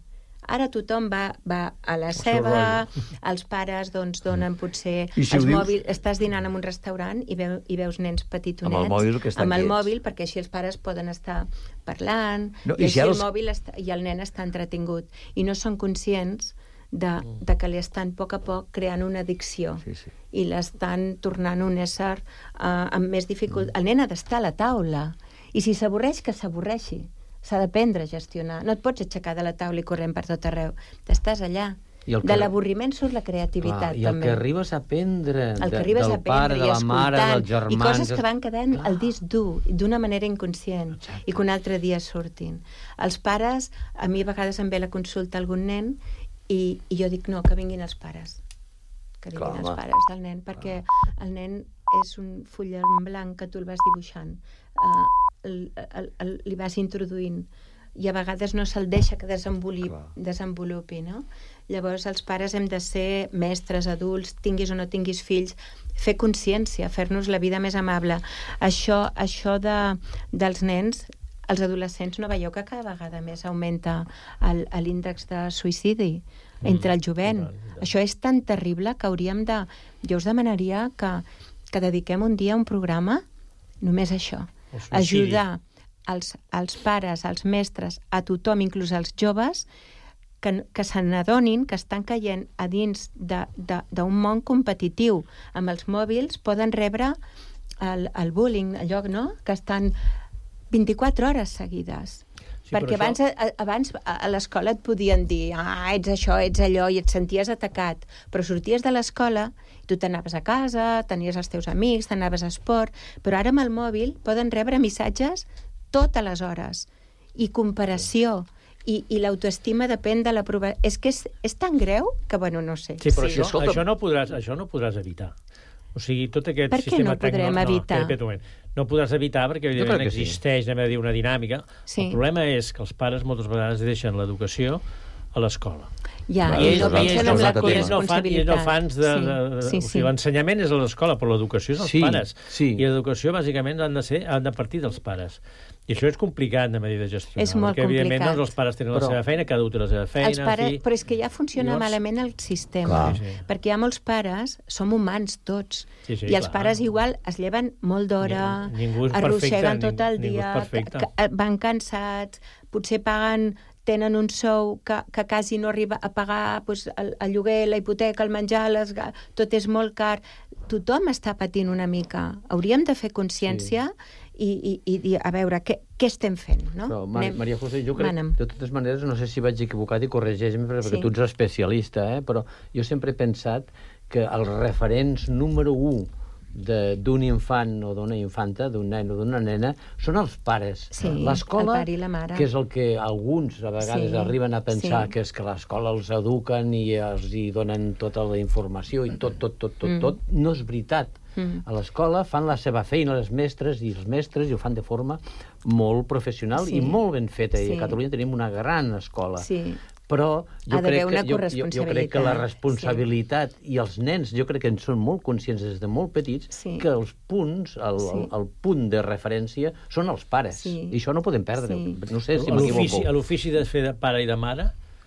Ara tothom va, va a la seva, els pares doncs, donen potser I si els ho dius- mòbils, estàs dinant en un restaurant i, veu, i veus nens petitonets Amb el mòbil que estan amb el quiets. mòbil, perquè així els pares poden estar parlant No, i, i així si ara el els- mòbil està, i el nen està entretingut i no són conscients de, de que li estan a poc a poc creant una addicció Sí, sí. i l'estan tornant un ésser uh, amb més dificultat. El nen ha d'estar a la taula i si s'avorreix, que s'avorreixi. S'ha d'aprendre a gestionar. No et pots aixecar de la taula i corrent per tot arreu. T'estàs allà. I el que- De l'avorriment surt la creativitat, Clar, I el també. que arribes a aprendre El que de, arribes del a aprendre pare, de i la mare, escoltant, dels germans... i coses que van quedant al disc dur, d'una manera inconscient, Exacte. i que un altre dia surtin. Els pares, a mi a vegades em ve a la consulta algun nen i, i jo dic, no, que vinguin els pares. Que vinguin Clar, els home. pares del nen, perquè el nen és un full en blanc que tu el vas dibuixant. Uh, el, el, el, li vas introduint i a vegades no se'l deixa que desenvolupi, desenvolupi, no? Llavors els pares hem de ser mestres, adults, tinguis o no tinguis fills, fer consciència, fer-nos la vida més amable. Això, això de, dels nens, els adolescents no veieu que cada vegada més augmenta el- l'índex de suïcidi entre el jovent. Això és tan terrible que hauríem de... Jo us demanaria que, que dediquem un dia a un programa només a això. El suïcidi. Ajudar als, als pares, als mestres, a tothom, inclús als joves, que, que se n'adonin que estan caient a dins d'un món competitiu. Amb els mòbils poden rebre el, el bullying, allò, no?, que estan vint-i-quatre hores seguides. Sí, Perquè però abans, a, abans a a l'escola et podien dir ah, ets això, ets allò, i et senties atacat. Però sorties de l'escola, tu t'anaves a casa, tenies els teus amics, t'anaves a esport, però ara amb el mòbil poden rebre missatges totes les hores. I comparació. I, i l'autoestima depèn de la prova. És que és, és tan greu que, bueno, no sé. Sí, però sí. això, això, no podràs, això no podràs evitar. O sigui, tot aquest Per què sistema no podrem tecnològic... evitar? No, espera un moment. No podràs evitar perquè, evidentment, crec que sí. existeix, anem a dir, una dinàmica. Sí. El problema és que els pares moltes vegades deixen l'educació a l'escola. Ja, Clar, i és no un altre- pensen és en un la altre tema. I ells no fan, i ells no fan de... Sí, de, de, sí, o sí. sigui, l'ensenyament és a l'escola, però l'educació és als Sí, pares. sí. I l'educació, bàsicament, han de, ser, han de partir dels pares. I això és complicat, anem a dir, de gestionar. És molt perquè, evidentment, complicat. doncs, els pares tenen Però- la seva feina, cada un té la seva feina, Els pares, en fi... però és que ja funciona Llavors- malament el sistema. Clar. Sí, sí. Perquè hi ha molts pares, som humans tots, Sí, sí, i els clar. pares igual es lleven molt d'hora, Ni- ningú és arrosseguen perfecte, tot el ning- ningú és dia, perfecte. que- que van cansats, potser paguen tenen un sou que, que quasi no arriba a pagar doncs, el, el lloguer, la hipoteca, el menjar, les, ga- tot és molt car. Tothom està patint una mica. Hauríem de fer consciència sí. i, i, i dir, a veure, què, què estem fent, no? Però, Mari, Anem- Maria José, jo crec, Mana'm. de totes maneres, no sé si vaig equivocat i corregeix-me, perquè Sí. tu ets especialista, eh? Però jo sempre he pensat que els referents número u de- d'un infant o d'una infanta, d'un nen o d'una nena, són els pares. Sí, L'escola, el pare i la mare. que és el que alguns a vegades Sí, arriben a pensar sí. que és que l'escola els eduquen i els hi donen tota la informació i tot, tot, tot, tot, Mm. tot. No és veritat. Mm. A l'escola fan la seva feina les mestres i els mestres i ho fan de forma molt professional Sí. i molt ben feta. I Sí. a Catalunya tenim una gran escola. Sí. Però jo Ha d'haver crec, que, una jo, jo, jo crec que la responsabilitat sí. i els nens, jo crec que en són molt conscients des de molt petits Sí. que els punts, el, Sí. el, el punt de referència són els pares. Sí. I això no podem perdre. Sí. No sé si A l'ofici- m'equivoco. a l'ofici de fer de pare i de mare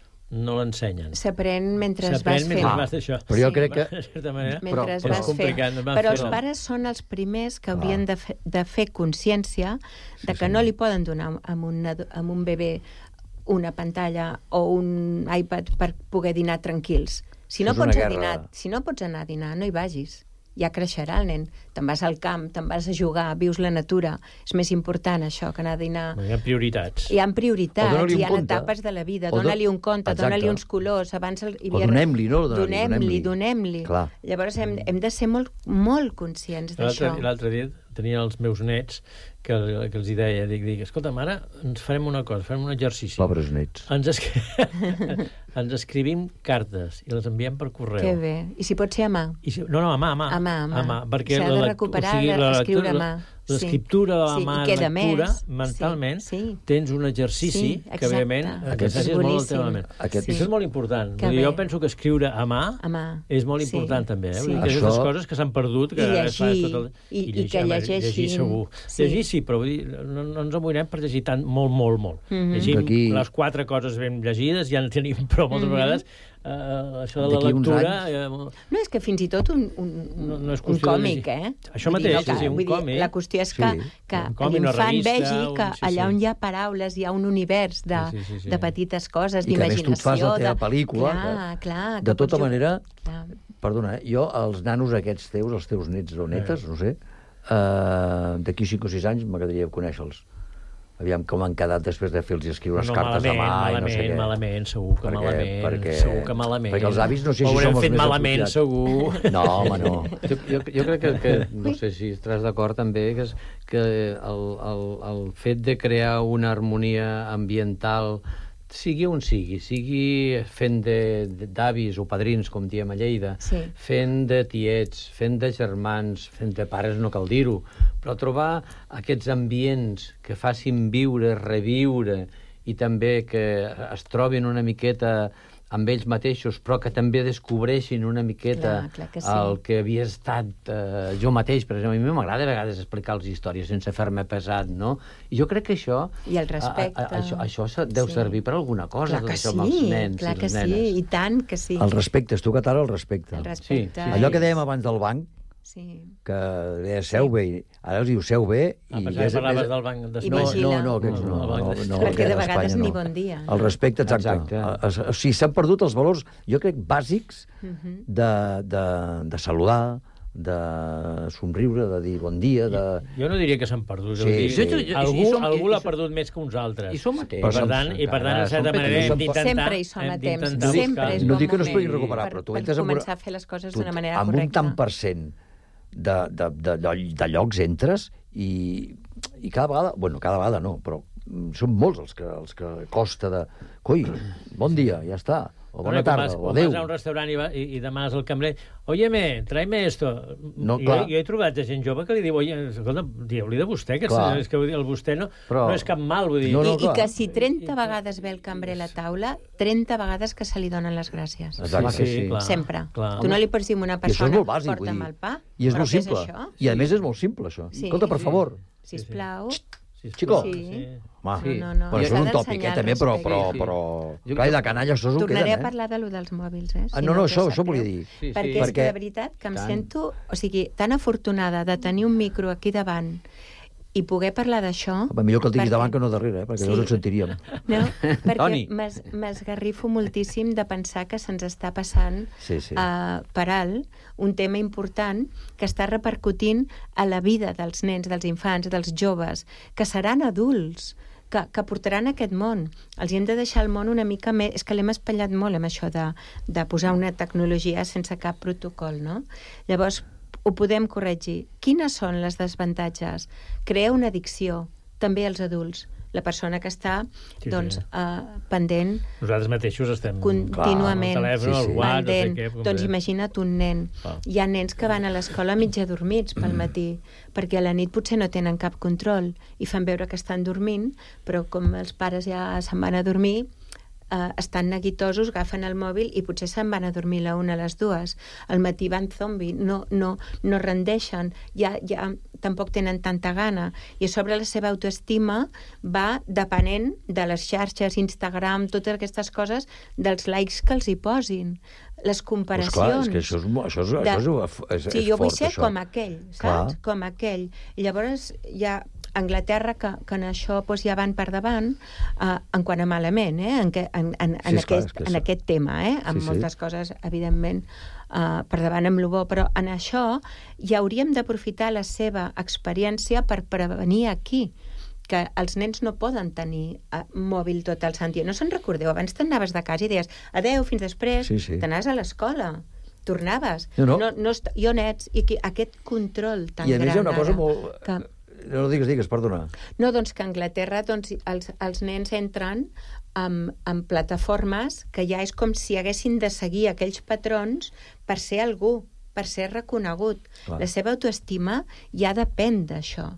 no l'ensenyen. S'aprèn mentre vas S'aprèn mentre fent. vas d'això. Però jo Sí. crec que... De certa manera, Mentre Però- es però vas és complicat, fent. vas Però els fer-ho. pares són els primers que haurien de fer, de fer consciència de que sí. no li poden donar a un, adu- a un bebè una pantalla o un iPad per poder dinar tranquils. Si no, Això és una pots guerra. dinar, si no pots anar a dinar, no hi vagis. Ja creixerà el nen. Te'n vas al camp, te'n vas a jugar, vius la natura. És més important això que anar a dinar. Hi ha prioritats. Hi ha O prioritats, dona-li un hi ha compte. etapes de la vida. O do- Dóna-li un compte, Exacte. dóna-li uns colors. Abans el, hi O havia... donem-li, no? Donar-li, Donem-li, donem-li. donem-li. Clar. Llavors hem, hem de ser molt, molt conscients L'altre d'això. l'altre dia tenia els meus nets que, que els hi deia, dic, dic, escolta, mare, ens farem una cosa, farem un exercici. Pobres nets. Ens, es... ens escrivim cartes i les enviem per correu. Que bé. I si pot ser a mà? I si... No, no, a mà, a mà. A mà, a mà. perquè S'ha de la lec- recuperar o sigui, la escriure a lectura, mà. l'escriptura de la sí, mà, i queda lectura, més. mentalment, sí, sí. tens un exercici Sí, que, exacte. evidentment, Aquest és és molt el teu element. Aquest- I això és molt important. Que Vull dir, bé. jo penso que escriure a mà, A mà. és molt Sí, important, també. Eh? Vull dir sí. que és Això- les coses que s'han perdut. Que I ara es fa llegir, tot el... i- i llegir, que home, llegeixin. Llegir segur. Sí. Llegir sí, però vull dir, no, no ens amoïnem per llegir tant, molt, molt, molt. Mhm. Llegim D'aquí- les quatre coses ben llegides, ja en tenim prou moltes Mhm. vegades. Uh, això de la D'aquí uns lectura... anys- Eh, No, és que fins i tot un, un, No- no és un qüestió de còmic, llegir. eh? Això Vull dir, mateix, no, sí, sí, un vull dir, còmic. La qüestió és que, Sí. que Un còmic, una l'infant revista, vegi que un- sí, allà sí. on hi ha paraules hi ha un univers de, Sí, sí, sí, sí. de petites coses, I que a més d'imaginació... tu et fas la teva de- pel·lícula. Clar, que- clar. De que tota pots jugar- manera, Clar. perdona, eh, jo, els nanos aquests teus, els teus nets o netes, no sé, eh, d'aquí cinc o sis anys m'agradaria conèixer-los. Aviam com han quedat després de fer-los escriure unes no, cartes de malament, mà i no malament, sé què. malament, segur que Perquè- malament, perquè- segur que malament. perquè els avis no sé si Ho haurem som els fet més malament, apropiats. segur. No, home, no. Jo, jo, jo crec que, que, no sé si estaràs d'acord també, que, és, que el, el, el fet de crear una harmonia ambiental, sigui on sigui, sigui fent de- de- d'avis o padrins, com diem a Lleida, Sí. fent de tiets, fent de germans, fent de pares, no cal dir-ho, però trobar aquests ambients que facin viure, reviure, i també que es trobin una miqueta amb ells mateixos, però que també descobreixin una miqueta Clar, clar que sí. el que havia estat eh, jo mateix. Per exemple, a mi m'agrada a vegades explicar les històries sense fer-me pesat, no? I jo crec que això... I el respecte. A, a, això, això se- deu Sí. servir per alguna cosa, Clar que doncs, amb sí, els nens clar i que les sí, nenes. i tant que sí. El respecte, has tocat ara el respecte. El respecte. Sí, sí. Allò que dèiem abans del banc, Sí. que deia seu bé, ara es diu seu bé... Ah, i pensava que parlaves del Banc No, d'Espanya. no, no, aquests no. No, el Banc no, d'Espanya. no, Perquè aquest de vegades d'Espanya ni no. bon dia. El respecte, exacte. Exacte. exacte. O sigui, s'han perdut els valors, jo crec, bàsics Mhm. de, de, de saludar, de somriure, de dir bon dia, de... Jo no diria que s'han perdut. Sí, vull dir, sí. Jo- jo- algú i som- algú i- l'ha perdut més que uns altres. I som a temps. I per tant, i per tant en certa Som manera, hem petits. d'intentar... Sempre hi som a hem temps, d'intentar sempre buscar- és No bon dic que no es pugui moment recuperar, per- però tu per entres en una- començar a fer les coses tu, d'una manera amb correcta. un tant per cent de, de, de, de, de llocs entres i, i cada vegada, bueno, cada vegada no, però mm, són molts els que, els que costa de... Coi, bon dia, ja està. O bona Bueno, quan tarda, vas, o quan adéu. vas a un restaurant i, va, i, i demanes al cambrer, óyeme, tráeme esto. No, jo, clar. jo he trobat de gent jove que li diu, oye, escolta, dieu-li de vostè, que, Clar. és, és que vull dir, el vostè no, Però- no és cap mal, vull dir. No, no, I, I clar. que si trenta vegades ve el cambrer a la taula, trenta vegades que se li donen les gràcies. Exacte. Sí, sí, clar. Sempre. Clar. Tu no li pots dir a una I això és persona, molt bàsic, vull porta'm dir. el pa, I és però molt què simple. és això? I a més és molt simple, això. Sí. Escolta, per Sí. favor. Sisplau. Xico. Sí. Home, Sí. No, no, però no. això és un S'ha tòpic, eh, d'ensenyar també, el però, respecte. però, Sí. però... Jo- Clar, i de canalla, això és un Tornaré queden, a eh? parlar de lo dels mòbils, eh? Ah, Si no, no, us això, sap això volia greu. dir. Sí, Perquè sí. és Perquè- que de veritat que em Tant. sento, o sigui, tan afortunada de tenir un micro aquí davant i poder parlar d'això... Home, millor que el tinguis perquè- davant que no darrere, eh? perquè Sí. no ens en sentiríem. No, perquè Toni. m'es- m'esgarrifo moltíssim de pensar que se'ns està passant Sí, sí. uh, per alt un tema important que està repercutint a la vida dels nens, dels infants, dels joves, que seran adults, que, que portaran aquest món. Els hi hem de deixar el món una mica més... És que l'hem espatllat molt amb això de, de posar una tecnologia sense cap protocol, no? Llavors, ho podem corregir. Quines són les desavantatges? Crea una addicció, també als adults. La persona que està, Sí, doncs, sí. Uh, pendent Nosaltres mateixos estem... contínuament, Amb el telèfon, Sí, sí. el WhatsApp, pendent. no sé què... com Doncs bé. imagina't un nen. Clar. Hi ha nens que van a l'escola mig adormits pel matí, perquè a la nit potser no tenen cap control i fan veure que estan dormint, però com els pares ja se'n van a dormir, eh, estan neguitosos, agafen el mòbil i potser se'n van a dormir la una a les dues. Al matí van zombi, no, no, no rendeixen, ja, ja tampoc tenen tanta gana. I a sobre la seva autoestima va depenent de les xarxes, Instagram, totes aquestes coses, dels likes que els hi posin. Les Pues comparacions. clar, és que això és, mo- això és, de- això és, és, és Sí, jo vull fort, ser això. com aquell, saps? Clar. Com aquell. I llavors hi ha Anglaterra, que, que en això doncs, ja van per davant, eh, en quant a malament, eh? en, que, en, en, Sí, en, és clar, aquest, és que en sí. aquest tema, eh? amb Sí, sí. moltes coses, evidentment, eh, per davant amb el bo, però en això ja hauríem d'aprofitar la seva experiència per prevenir aquí, que els nens no poden tenir eh, mòbil tot el sant dia. No se'n recordeu? Abans t'anaves de casa i deies adeu, fins després, Sí, sí. t'anaves a l'escola, tornaves. No, no. no, no est- jo nets, i que, aquest control tan I a més hi ha gran una cosa ara, molt... que, No digues, digues, perdona. no, doncs que a Anglaterra doncs, els, els nens entren amb, amb plataformes que ja és com si haguessin de seguir aquells patrons per ser algú, per ser reconegut. Clar. La seva autoestima ja depèn d'això.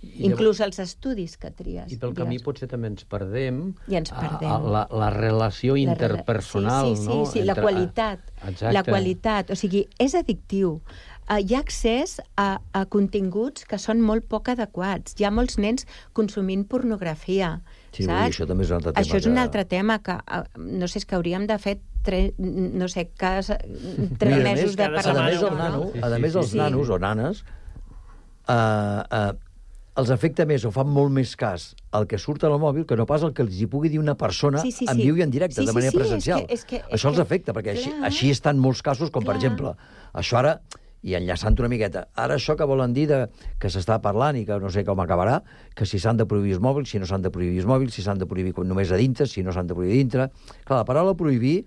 I inclús els estudis que tries. I pel camí potser també ens perdem, I ens perdem. A, a la, la relació interpersonal, sí, sí, sí, no? Sí, sí, la qualitat. Exacte. La qualitat. O sigui, és addictiu. Uh, hi ha accés a, a continguts que són molt poc adequats. Hi ha molts nens consumint pornografia. Sí, saps? això també és un altre tema. Això és que... un altre tema que, uh, no sé, és que hauríem de fer tre, no sé, cada tres Mira, mesos més, de parlar. A més, el nano, Sí, sí, a més sí, els sí. nanos o nanes uh, uh, els afecta més o fan molt més cas al que surt al mòbil que no pas el que els hi pugui dir una persona Sí, sí, en sí. viu i en directe, Sí, de sí, manera sí, presencial. és que- és que- és això els que- afecta, perquè així, clar. així estan molts casos, com per Clar. exemple, això ara, i enllaçant una miqueta, ara això que volen dir de, que s'està parlant i que no sé com acabarà, que si s'han de prohibir els mòbils, si no s'han de prohibir els mòbils, si s'han de prohibir només a dintre, si no s'han de prohibir a dintre... Clar, la paraula prohibir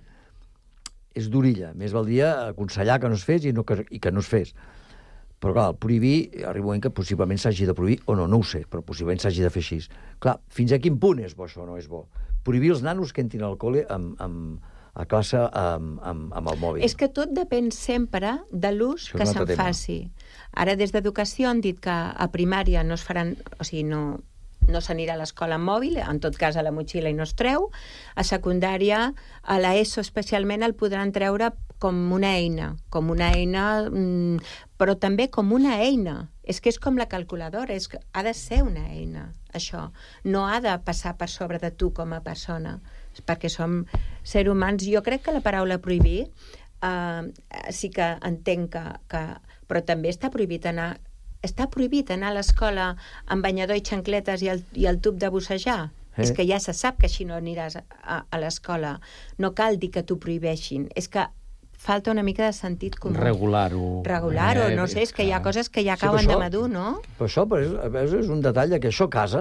és d'orilla. Més valdria aconsellar que no es fes i, no que, i que no es fes. Però, clar, el prohibir, arriba un moment que possiblement s'hagi de prohibir, o no, no ho sé, però possiblement s'hagi de fer així. Clar, fins a quin punt és bo això o no és bo? Prohibir els nanos que entrin al col·le amb, amb, a classe amb, amb, amb el mòbil. És que tot depèn sempre de l'ús Això és que un altre se'n tema. faci. Ara, des d'Educació han dit que a primària no es faran... O sigui, no, no s'anirà a l'escola amb mòbil, en tot cas a la motxilla i no es treu. A secundària, a l'ESO especialment, el podran treure com una eina, com una eina, mmm, però també com una eina. És que és com la calculadora, és que ha de ser una eina, això. No ha de passar per sobre de tu com a persona, perquè som ser humans. Jo crec que la paraula prohibir eh, sí que entenc que, que... Però també està prohibit anar està prohibit anar a l'escola amb banyador i xancletes i el, i el tub de bussejar. Eh? És que ja se sap que així no aniràs a, a l'escola. No cal dir que t'ho prohibeixin. És que falta una mica de sentit comú. Regular-ho. Regular-ho, Eh, no sé, és que hi ha coses que ja Sí, acaben però de això- madur, no? Però això però és, a veure, és un detall de que això a casa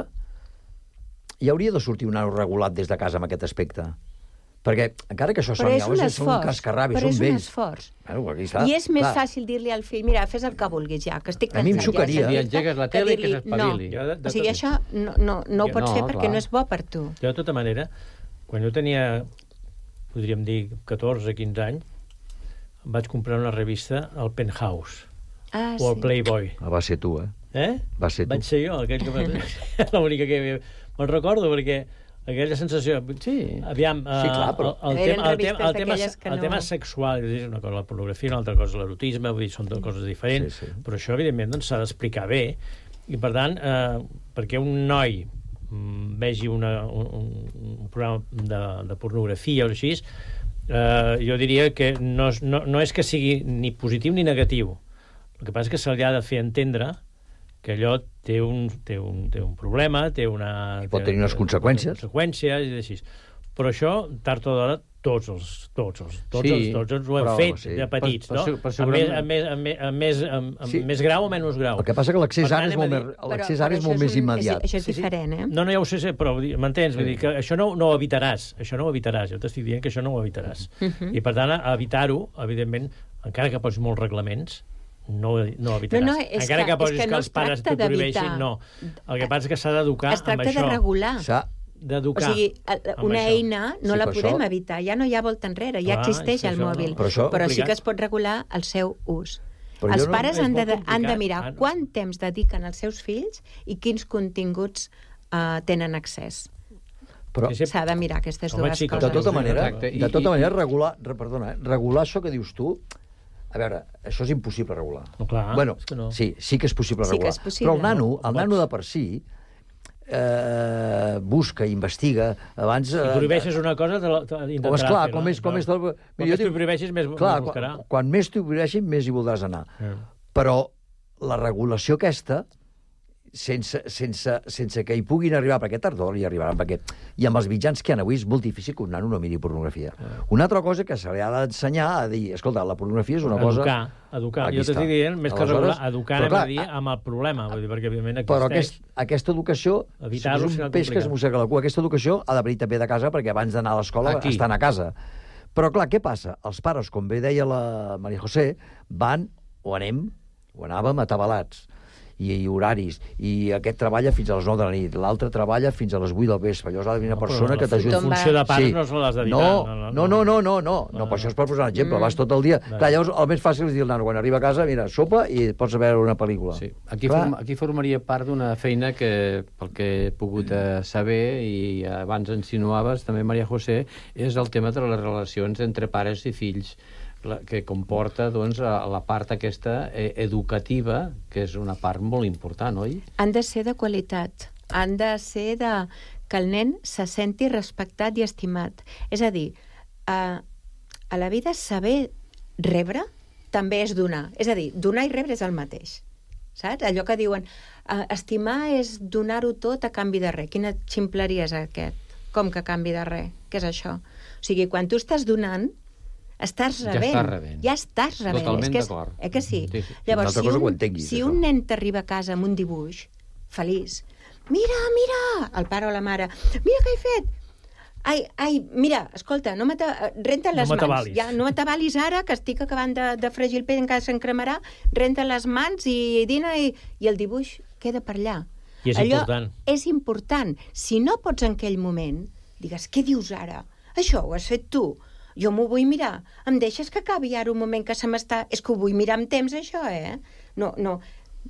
hi hauria de sortir un nano regulat des de casa amb aquest aspecte. Perquè, encara que això Però soni és un és un esforç, cascarrabi, però són és un vells. esforç. Bueno, aquí està. I és més Clar. fàcil dir-li al fill, mira, fes el que vulguis ja, que estic A mi em cansat. xocaria. Ja, I engegues la tele i que dir-li, s'espavili. No. Jo de- de O sigui, tot- això no, no, no ho Jo- pots no, fer perquè clar. no és bo per tu. Jo, de tota manera, quan jo tenia, podríem dir, catorze quinze anys, vaig comprar una revista, el Penthouse, Ah, o el sí. Playboy. Ah, va ser tu, eh? Eh? Va ser tu. Vaig ser jo, aquell que... l'única que... Me'n recordo, perquè aquella sensació... Sí. Aviam, Sí, clar, però- el, el, Eren tema, el, revistes tema, el, tema, d'aquelles que el no- tema sexual, és una cosa la pornografia, una altra cosa l'erotisme, vull dir, són dues coses diferents, Sí, sí. però això, evidentment, doncs, s'ha d'explicar bé, i, per tant, eh, perquè un noi mm, vegi una, un, un, un programa de, de pornografia o així, eh, jo diria que no, és- no, no és que sigui ni positiu ni negatiu. El que passa és que se li ha de fer entendre que allò té un, té un, té un problema, té una... I pot té- tenir unes té- conseqüències. conseqüències i així. Però això, tard o d'hora, tots els, tots els, tots Sí, els, tots els ho hem però, fet sí. de petits, Per- per- no? per Amb més, segurament- amb més, amb més, amb més, amb, amb Sí. més grau o menys grau. El que passa que l'accés Per tant, ara és anem molt a més, dir- l'accés Però- ara és però molt això més és un- immediat. És, això és diferent, eh? No, no, ja ho sé, sé, però vull dir, m'entens? Vull dir que això no, no ho evitaràs. Això no ho evitaràs. Jo t'estic dient que això no ho evitaràs. Mhm. I, per tant, a evitar-ho, evidentment, encara que posis molts reglaments, no, no ho evitaràs. No, no, és encara que- que, posis és que que, no els es pares tracta t'ho prohibeixin, d'evitar. no. El que passa és que s'ha d'educar Es amb tracta això. de regular. S'ha- O D'educar. sigui, el- amb una això. eina no Sí, la però podem això- evitar, ja no hi ha volta enrere, ja Clar, existeix és que el això no- mòbil, Però això- però sí complicat. que es pot regular el seu ús. Però Els jo no- pares és han de, molt han de complicat. mirar Ah, no. quant temps dediquen als seus fills i quins continguts uh, tenen accés. Però, Sí, sí. S'ha de mirar aquestes Home, dues sí que coses. de tota manera, Exacte. I- de tota i- manera regular, re- perdona, eh, regular això que dius tu, a veure, això és impossible regular. No, clar, bueno, és que no. sí, sí que és possible Sí que regular. és possible. Però el nano, No el nano de per si, eh, busca, investiga, abans... Si eh, prohibeixes una cosa, te la, te Com intentarà és clar, fer-la, com és, com no? és del... Quan Mira, més jo t'ho prohibeixis, més, clar, més buscarà. quan, quan més t'ho prohibeixin, més hi voldràs anar. Eh. Però la regulació aquesta, sense, sense, sense que hi puguin arribar, perquè tard o d'hora hi arribaran, perquè i amb els mitjans que hi ha avui és molt difícil que un nano no miri pornografia. Una altra cosa que se li ha d'ensenyar a dir, escolta, la pornografia és una cosa... Educar, educar. Aquí Jo t'estic està. dient, més que Aleshores, regular, educar, però anem a clar, dir, amb el problema, vull dir, perquè, evidentment, Però existeix. aquest, aquesta educació Evitar-ho és serà un peix que complicat. es mossega la cua. Aquesta educació ha de venir també de casa perquè abans d'anar a l'escola Aquí. estan a casa. Però clar, què passa? Els pares, com bé deia la Maria José, van o anem o anàvem atabalats. i, i horaris, i aquest treballa fins a les nou de la nit, l'altre treballa fins a les vuit del vespre, llavors ha de venir una persona no, que t'ajuda. En funció de pares sí. no se l'has de dir. No, no, no, no, no, no, no, no, per això és per posar un exemple, mm. vas tot el dia. Vale. Clar, llavors el més fàcil és dir al nano, quan arriba a casa, mira, sopa i pots veure una pel·lícula. Sí. Aquí, form, aquí formaria part d'una feina que, pel que he pogut mm. saber, i abans insinuaves, també, Maria José, és el tema de les relacions entre pares i fills, la, que comporta doncs, la part aquesta eh, educativa, que és una part molt important, oi? Han de ser de qualitat, han de ser de... que el nen se senti respectat i estimat. És a dir, a, a la vida saber rebre també és donar. És a dir, donar i rebre és el mateix. Saps? Allò que diuen, estimar és donar-ho tot a canvi de res. Quina ximpleria és aquest? Com que a canvi de res? Què és això? O sigui, quan tu estàs donant, estàs rebent. Ja estàs rebent. Ja estàs rebent. Totalment és d'acord. Eh que sí? sí, sí. Llavors, si, un, entenguis, si un nen t'arriba a casa amb un dibuix, feliç, mira, mira, el pare o la mare, mira què he fet. Ai, ai, mira, escolta, no renta les no mans. Ja, no m'atabalis ara, que estic acabant de, de fregir el pell, encara s'encremarà, renta les mans i dina, i, i el dibuix queda per allà. I és Allò important. És important. Si no pots en aquell moment, digues, què dius ara? Això ho has fet tu. Jo m'ho vull mirar. Em deixes que acabi ara un moment que se m'està... És que ho vull mirar amb temps, això, eh? No, no.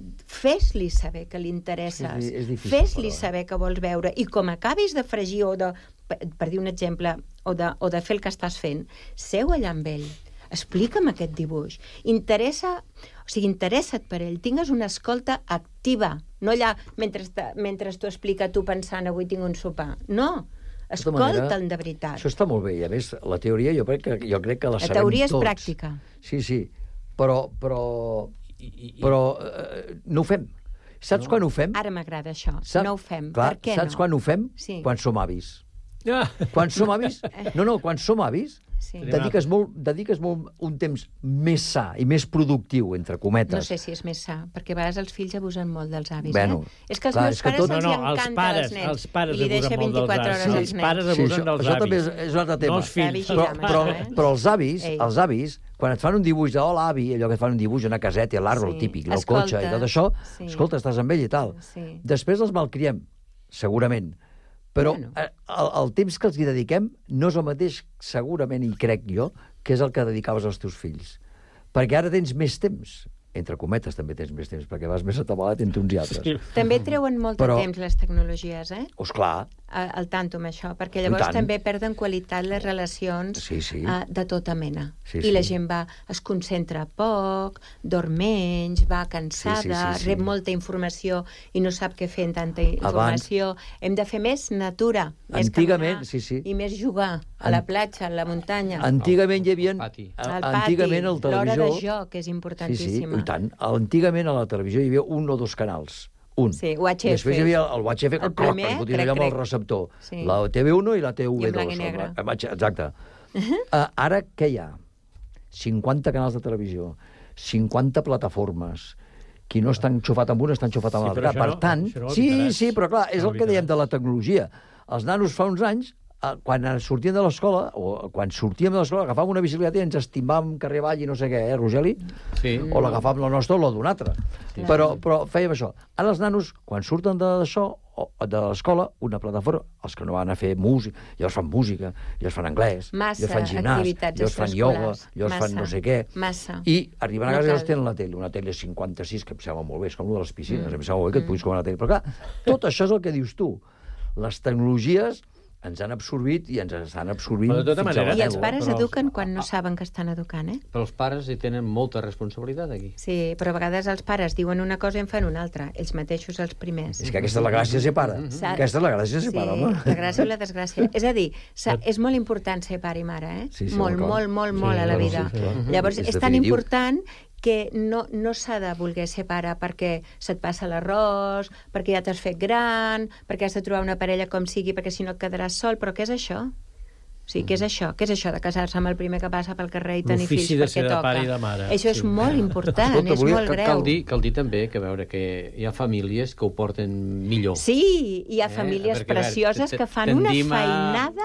Fes-li saber que li interesses. Sí, sí, Fes-li saber que vols veure. I com acabis de fregir o de, per, per dir un exemple, o de, o de fer el que estàs fent, seu allà amb ell. Explica'm aquest dibuix. Interessa, o sigui, interessa't per ell. Tingues una escolta activa. No allà, mentre, mentre t'ho explica tu pensant, avui tinc un sopar. No. Escolta'l de veritat. Això està molt bé. I a més, la teoria jo crec que, jo crec que la, la sabem tots. La teoria és pràctica. Sí, sí. Però... però... I, i, però eh, no ho fem. Saps no. quan ho fem? Ara m'agrada això. Saps? No ho fem. Clar, per què saps no? quan ho fem? Sí. Quan som avis. Ah. Quan som avis... No, no, quan som avis, sí. dediques, molt, dediques molt un temps més sa i més productiu, entre cometes. No sé si és més sa, perquè a vegades els fills abusen molt dels avis, bueno, eh? És que als clar, meus pares tot... els no, hi no, encanta els pares, als nens. Els pares I li deixa vint-i-quatre hores als nens. Els pares abusen sí, això, dels això avis. també és, és un altre tema. No els fills. Però, però, eh? però els avis, Ei. els avis, quan et fan un dibuix de hola, avi, allò que et fan un dibuix, una caseta, l'arbre, Sí. el típic, el Escolta. cotxe i tot això, Sí. escolta, estàs amb ell i tal. Sí. Després els malcriem, segurament. Però Bueno. eh, el, el temps que els hi dediquem no és el mateix, segurament, i crec jo, que és el que dedicaves als teus fills. Perquè ara tens més temps. Entre cometes també tens més temps, perquè vas més atabalat entre uns i altres. Sí. També treuen molt Però- de temps les tecnologies, eh? Oh, esclar. A- Al tanto amb això, perquè I llavors tant. també perden qualitat les relacions Sí, sí. eh, de tota mena. Sí, I sí. la gent va, es concentra poc, dorm menys, va cansada, Sí, sí, sí, sí. rep molta informació i no sap què fer amb tanta informació. Hem de fer més natura, més Antigament, caminar sí, sí. i més jugar a la platja, a la muntanya. Antigament hi havia... pati. Al Antigament al pati, l'hora televisor... de joc és Sí, sí, importantíssima. i tant. Antigament a la televisió hi havia un o dos canals. Un. Sí, U H F. I després hi havia el U H F, El primer, que crec, allò amb el crec. receptor. Sí. La T V uno i la T V dos. I en blanc i negre. El- el- Exacte. Uh, ara què hi ha? cinquanta canals de televisió, cinquanta plataformes. Qui no està enxufat amb una està enxufat amb Sí, l'altra. però això Per no- tant, això no ho sí, evitaràs. sí, però clar, és No ho el que dèiem evitaràs. de la tecnologia. Els nanos fa uns anys, eh, quan sortien de l'escola, o quan sortíem de l'escola, agafàvem una bicicleta i ens estimàvem carrer avall i no sé què, eh, Rogeli? Sí. O l'agafàvem la nostra o la d'un altre. Però, però fèiem això. Ara els nanos, quan surten d'això, o de l'escola, una plataforma, els que no van a fer música, llavors fan música, llavors fan anglès, Massa llavors fan gimnàs, activitats llavors fan ioga, extraescolars. llavors fan Massa. no sé què. Massa. I arriben a No casa i llavors cal. tenen la tele, una tele cinquanta-sis, que em sembla molt bé, és com el de les piscines, Mm. em sembla molt bé que et puguis comer la tele. Però clar, tot això és el que dius tu. Les tecnologies ens han absorbit i ens estan absorbint Però de tota fins a la manera- I els pèl. pares Però els- eduquen quan no saben que estan educant, eh? Però els pares hi tenen molta responsabilitat aquí. Sí, però a vegades els pares diuen una cosa i en fan una altra, ells mateixos els primers. És que aquesta és la gràcia de ser pare. Saps? Aquesta és la gràcia de ser Sí, pare, home. la gràcia i la desgràcia. És a dir, sa- és molt important ser pare i mare, eh? Sí, sí, molt, clar. molt, molt, Sí, molt a la clar, vida. sí, sí. Llavors, És és tan definitiu. important que no, no s'ha de voler ser pare perquè se't passa l'arròs, perquè ja t'has fet gran, perquè has de trobar una parella com sigui, perquè si no et quedaràs sol. Però què és això? O sigui, què és això? Què és això de casar-se amb el primer que passa pel carrer i tenir fills L'ofici de perquè ser de toca? pare i de mare. Això és Sí. molt important, Escolta, és volia- molt Cal, greu. cal, dir, cal dir també que, a veure, que hi ha famílies que ho porten millor. Sí, hi ha Eh, famílies perquè, a veure, precioses te- que fan una tendim a- feinada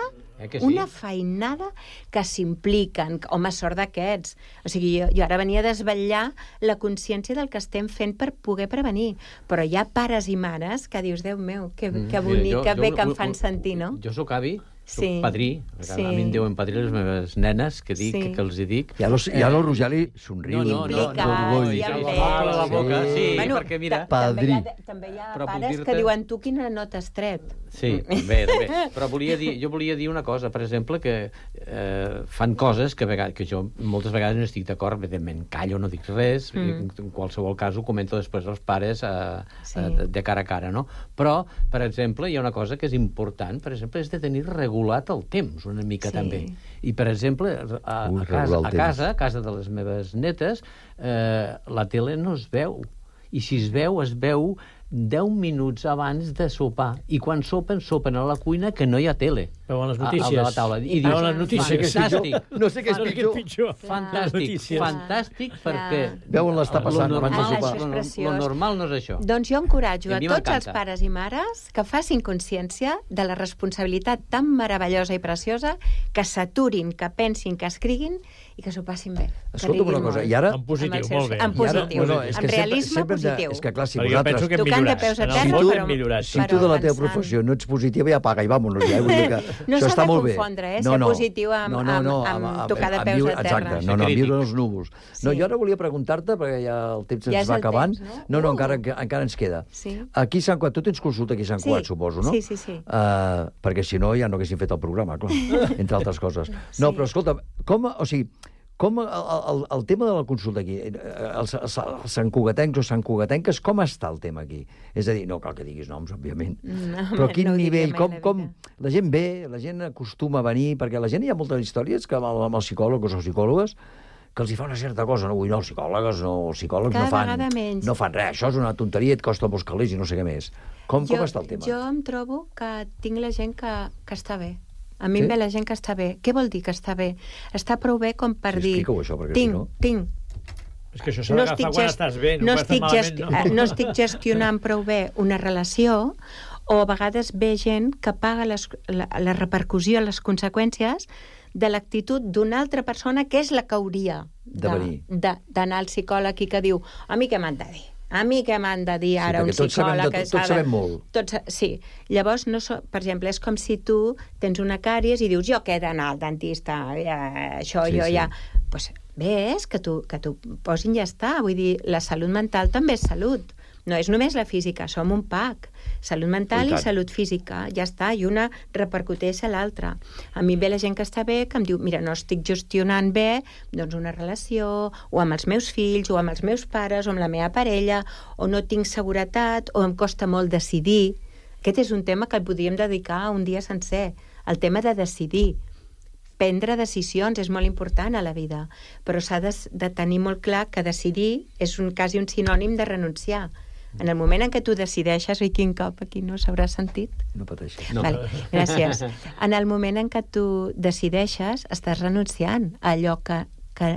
Eh que sí? Una feinada que s'impliquen. Home, sort d'aquests. O sigui, jo, jo ara venia a desvetllar la consciència del que estem fent per poder prevenir. Però hi ha pares i mares que dius, Déu meu, que, que bonic, que bé que em fan sentir, no? Jo sóc avi, soc Sí. padrí, Sí. a mi em diuen padrí les meves nenes, que dic, Sí. que els hi dic. Ja, los, ja el Rogeli somriu. No, no, no, Implicat, d'orgull. ja Ja em la veig. boca, la boca, sí, Bueno, perquè mira... ta- també hi ha, Padrí. també hi ha Però puc pares dir-te- que diuen, tu quina nota has tret? Sí, també, també. Però volia dir, jo volia dir una cosa, per exemple, que eh, fan coses que, vegades, que jo moltes vegades no estic d'acord, evidentment, callo, no dic res, Mm. i en qualsevol cas ho comento després als pares eh, Sí. eh, de, de cara a cara, no? Però, per exemple, hi ha una cosa que és important, per exemple, és de tenir regulat el temps, una mica Sí. també. I, per exemple, a, Ui, a, casa, regular el a temps. casa, a casa de les meves netes, eh, la tele no es veu. I si es veu, es veu deu minuts abans de sopar. I quan sopen, sopen a la cuina que no hi ha tele. Veuen les A- notícies. A, a la taula. I Veuen dius, les notícies. fantàstic. No sé què és No sé què és pitjor. Les Fantàstic, notícies. fantàstic, perquè... Veuen l'està passant lo abans de normal, sopar. Això és lo, preciós. lo normal no és això. Doncs jo encoratjo I a a mi tots els m'encanta. pares i mares que facin consciència de la responsabilitat tan meravellosa i preciosa, que s'aturin, que pensin, que escriguin i que s'ho passin bé. que Escolta'm una riguin cosa, molt. i ara... En positiu, Amb els molt bé. En I ara- positiu, no, no, és que en sempre- realisme sempre hem de- positiu. És que, clar, si Perquè jo penso vosaltres... que hem Tocant de millorat. peus a En el terra, futur però- hem millorat. Si però tu de la teva avançant. professió no ets positiva, ja apaga i vámonos, ja. Vull dir que No això s'ha està de molt bé. confondre, eh, ser positiu amb- amb- amb tocar de peus viure, a terra. Exacte, no, no, Ser viure crític. els núvols. Sí. No, jo ara volia preguntar-te, perquè ja el temps Ja ens és va el acabant. temps, no? No, no, Uh. encara, encara ens queda. Sí. Aquí a Sant Cugat, tu tens consulta aquí a Sant Sí. Cugat, suposo, no? Sí, sí, sí. Uh, perquè si no ja no haguéssim fet el programa, clar, entre altres coses. No, Sí. però escolta, com, o sigui, com el, el, el tema de la consulta aquí, eh, els, els, els santcugatencs o santcugatenques, com està el tema aquí? És a dir, no cal que diguis noms, òbviament, No, però a quin no ho diria nivell, mai com, a la com vida. la gent ve, la gent acostuma a venir, perquè la gent hi ha moltes històries que amb, el- amb els psicòlegs o psicòlogues que els hi fa una certa cosa, no vull, no, els psicòlegs, no, els psicòlegs Cada no fan, vegada menys. no fan res, això és una tonteria, et costa molts calés i no sé què més. Com, com està el tema? Jo em trobo que tinc la gent que, que està bé. A mi Sí? em ve la gent que està bé. Què vol dir que està bé? Està prou bé com per Sí, dir... explica-ho, això, perquè si tinc, no- tinc, És que això s'ha d'agafar quan gest- estàs bé, no, no, quan estàs estic malament, gesti- no. eh, no estic gestionant prou bé una relació, o a vegades ve gent que paga les, la, la repercussió, les conseqüències de l'actitud d'una altra persona que és la que hauria De venir. de- d'anar al psicòleg i que diu, a mi què m'han de dir? A mi què m'han de dir ara perquè un tots sabem de psicòleg? tot, que tots s'ha de- sabem molt. Tots, sí. Llavors, no so, per exemple, és com si tu tens una càries i dius, jo que he d'anar al dentista, ja, això, Sí, jo sí. ja... Pues, ves, que t'ho que t'ho posin i ja està. Vull dir, la salut mental també és salut. No és només la física, som un pack. Salut mental I i, tant. salut física, ja està, i una repercuteix a l'altra. A mi em ve la gent que està bé, que em diu, mira, no estic gestionant bé doncs una relació, o amb els meus fills, o amb els meus pares, o amb la meva parella, o no tinc seguretat, o em costa molt decidir. Aquest és un tema que el podríem dedicar un dia sencer, el tema de decidir. Prendre decisions és molt important a la vida, però s'ha de, de tenir molt clar que decidir és un, quasi un sinònim de renunciar. En el moment en què tu decideixes, oi, quin cop aquí no s'haurà sentit? No pateixis. No. Vale, gràcies. En el moment en què tu decideixes, estàs renunciant a allò que, que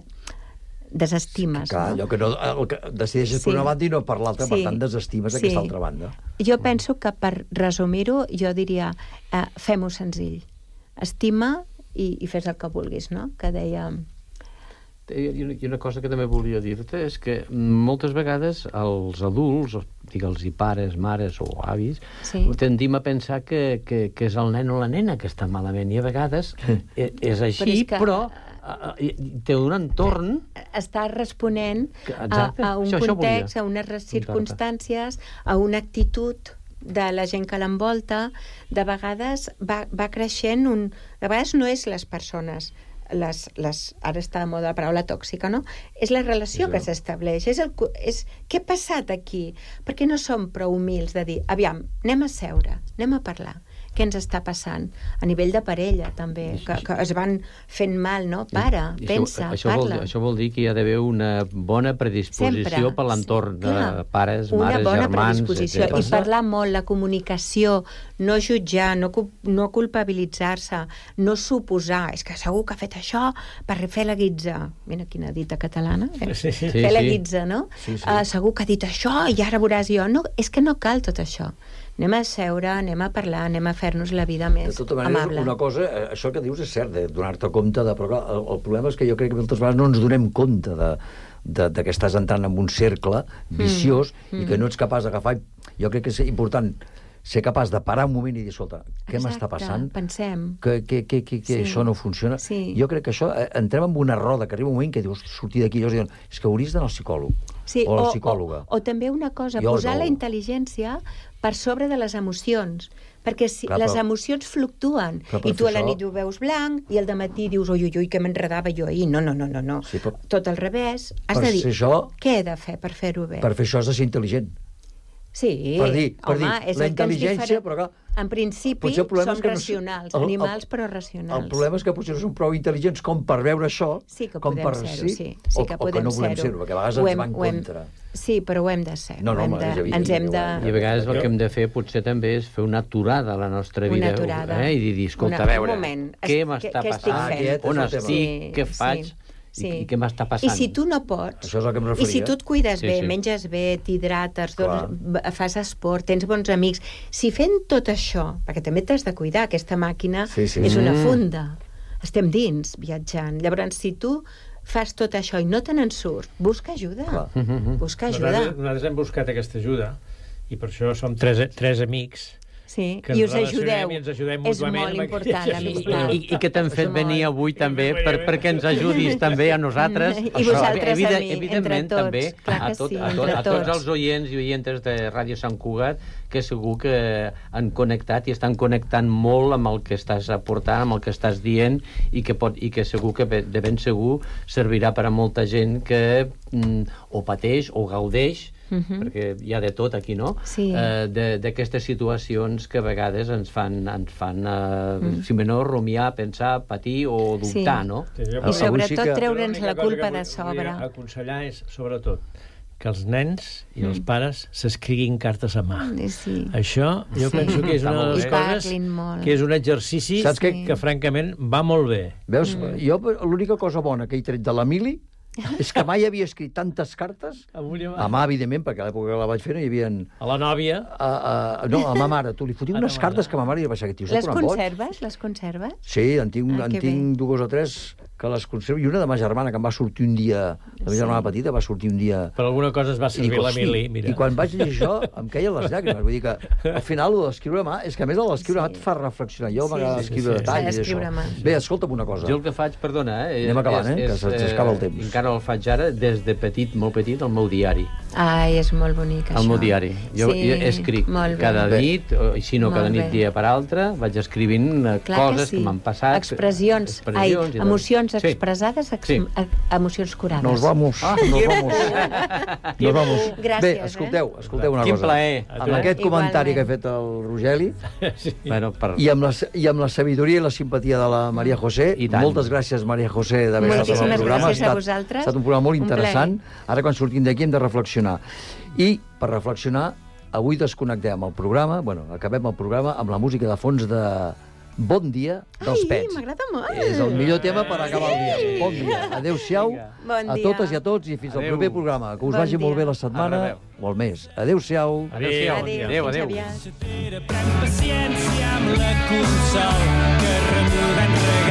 desestimes. Clar, no? allò que no, el que decideixes Sí. per una banda i no per l'altra, per Sí. tant desestimes Sí. aquesta altra banda. Jo penso que, per resumir-ho, jo diria, eh, fem-ho senzill. Estima i, i fes el que vulguis, no? Que deia... I una, I una cosa que també volia dir-te és que moltes vegades els adults, digue'ls-hi pares, mares o avis, Sí. tendim a pensar que, que, que és el nen o la nena que està malament, i a vegades eh, és així, Però és que- però eh, eh, té un entorn... Està responent a, Exacte. a un Això- això context, volia a unes apuntar-te. circumstàncies, a una actitud de la gent que l'envolta. De vegades va, va creixent un... De vegades no és les persones, les, les, ara està de moda la paraula tòxica, no? És la relació que s'estableix. És el, co- és, què ha passat aquí? Per què no som prou humils de dir, aviam, anem a seure, anem a parlar. Què ens està passant? A nivell de parella, també, que, que es van fent mal, no? Para, I pensa, això, això vol, parla. això vol dir que hi ha d'haver una bona predisposició Sempre. per l'entorn de Clar. pares, Una mares, bona germans... predisposició. etcètera. I parlar molt, la comunicació, no jutjar, no, cu- no culpabilitzar-se, no suposar, és que segur que ha fet això per fer la guitza. Mira quina dita catalana. Eh? Sí, sí. Fer la Sí, sí. guitza, no? Sí, sí. Uh, segur que ha dit això i ara veuràs jo. No, és que no cal tot això. anem a seure, anem a parlar, anem a fer-nos la vida més de tota manera, amable. Una cosa, això que dius és cert, de donar-te compte, de, però clar, el, el problema és que jo crec que moltes vegades no ens donem compte de, de, de que estàs entrant en un cercle viciós mm. i que no ets capaç d'agafar. Jo crec que és important ser capaç de parar un moment i dir, escolta, què m'està passant? Pensem. Que, que, que, que, que sí. això no funciona. Sí. Jo crec que això, eh, entrem en una roda, que arriba un moment que dius, sortir d'aquí, llavors diuen, és que hauries d'anar al psicòleg, sí, o a la o, psicòloga. O, o també una cosa, jo posar no. la intel·ligència per sobre de les emocions, perquè si clar, les però, emocions fluctuen, clar, i tu a la nit això... ho veus blanc, i al dematí dius, ui, ui, ui, que m'enredava jo ahir. No, no, no, no, no. Sí, però... Tot al revés. Has de dir, això... què he de fer per fer-ho bé? Per fer això has de ser intel·ligent. Sí, per dir, per home, dir, és la el que ens intel·ligència, diferen... però clar... En principi som no... racionals, el, animals el, però racionals. El problema és que potser no som prou intel·ligents com per veure això, sí que com podem per ser-ho, sí. sí o, que o que no volem ser-ho, perquè a vegades ens va en contra. Sí, però ho hem de ser. No, no, hem de, evident, ens hem de... I a vegades el que hem de fer potser també és fer una aturada a la nostra vida. Una aturada. Eh? I dir, escolta, una, a veure, moment. què m'està passant? On estic? Què faig? Sí. I, I què m'està passant? I si tu no pots, això és el que em referia. I si tu et cuides sí, bé, sí. menges bé, t'hidrates, fas esport, tens bons amics, si fent tot això, perquè també t'has de cuidar, aquesta màquina sí, sí. és una funda, estem dins viatjant. Llavors, si tu fas tot això i no te n'en surt, busca ajuda. Clar. Busca ajuda. Nosaltres, nosaltres hem buscat aquesta ajuda i per això som tres, tres amics sí, que i us ajudeu. I ens ajudem és molt important, amistat. I, I que t'hem fet venir avui també per, perquè ens ajudis també a nosaltres. I això, vosaltres evide, a mi, evidentment entre tots. També clar a, tot, sí, a, tot, a tots els oients i oientes de Ràdio Sant Cugat que segur que han connectat i estan connectant molt amb el que estàs aportant, amb el que estàs dient i que, pot, i que segur que de ben segur servirà per a molta gent que mm, o pateix o gaudeix Uh-huh. perquè hi ha de tot aquí, no? Sí. Eh, d'aquestes situacions que a vegades ens fan, ens fan eh, mm. si no, rumiar, pensar, patir o dubtar, sí. no? Sí, I sobretot sí que... treure'ns la culpa de sobre. Aconsellar és, sobretot, que els nens i els pares s'escriguin cartes a mà. Sí. Això jo sí. penso que és una de les coses que és un exercici Saps que, que francament va molt bé. Veus? Mm. Jo l'única cosa bona que he tret de l'Emili és que mai havia escrit tantes cartes a mà, evidentment, perquè a l'època que la vaig fer no hi havia... A la nòvia? A, a, no, a ma mare. Tu li fotia unes cartes que a ma mare li va ser que tio, les conserves? Les conserves? Sí, en tinc, ah, en tinc dues o tres que les conservo. I una de ma germana, que em va sortir un dia... La meva germana petita va sortir un dia... Per alguna cosa es va servir l'Emili, mira. I quan vaig llegir això, em queien les llàgrimes. Vull dir que, al final, el d'escriure a mà... És que, a més, el d'escriure a mà et fa reflexionar. Jo m'agrada sí, escriure sí, detalls sí. i això. Bé, escolta'm una cosa. Jo el que faig, perdona... Eh, Anem acabant, eh? És, que s'escapa el temps. Encara el faig ara, des de petit, molt petit, el meu diari. Ai, és molt bonic, això. El meu diari. Jo, sí, jo escric cada nit, o, si no cada nit dia per altre, vaig escrivint clar coses que, sí. que m'han passat. Expressions, expressions ai, emocions sí. expressades, ex sí. emocions curades. Nos vamos, ah, nos vamos. Nos vamos. Gràcies, bé, escolteu, escolteu una Quin cosa. plaer. Amb aquest comentari que ha fet el Rogeli, sí. bueno, per... i, amb la, i amb la sabidoria i la simpatia de la Maria José, moltes gràcies, Maria José, d'haver estat en el programa. Gràcies a vosaltres. Ha estat un programa molt interessant. Ara, quan sortim d'aquí, hem de reflexionar. I, per reflexionar, avui desconnectem el programa, bueno, acabem el programa amb la música de fons de Bon dia dels Ai, Pets. Ai, m'agrada molt. És el millor tema per acabar el dia. Bon dia. Adéu-siau bon a totes i a tots i fins al proper programa. Que us bon vagi dia. Molt bé la setmana o el mes. Adéu-siau. Adéu-siau. Adéu, adéu. Pren paciència amb la consol que remugant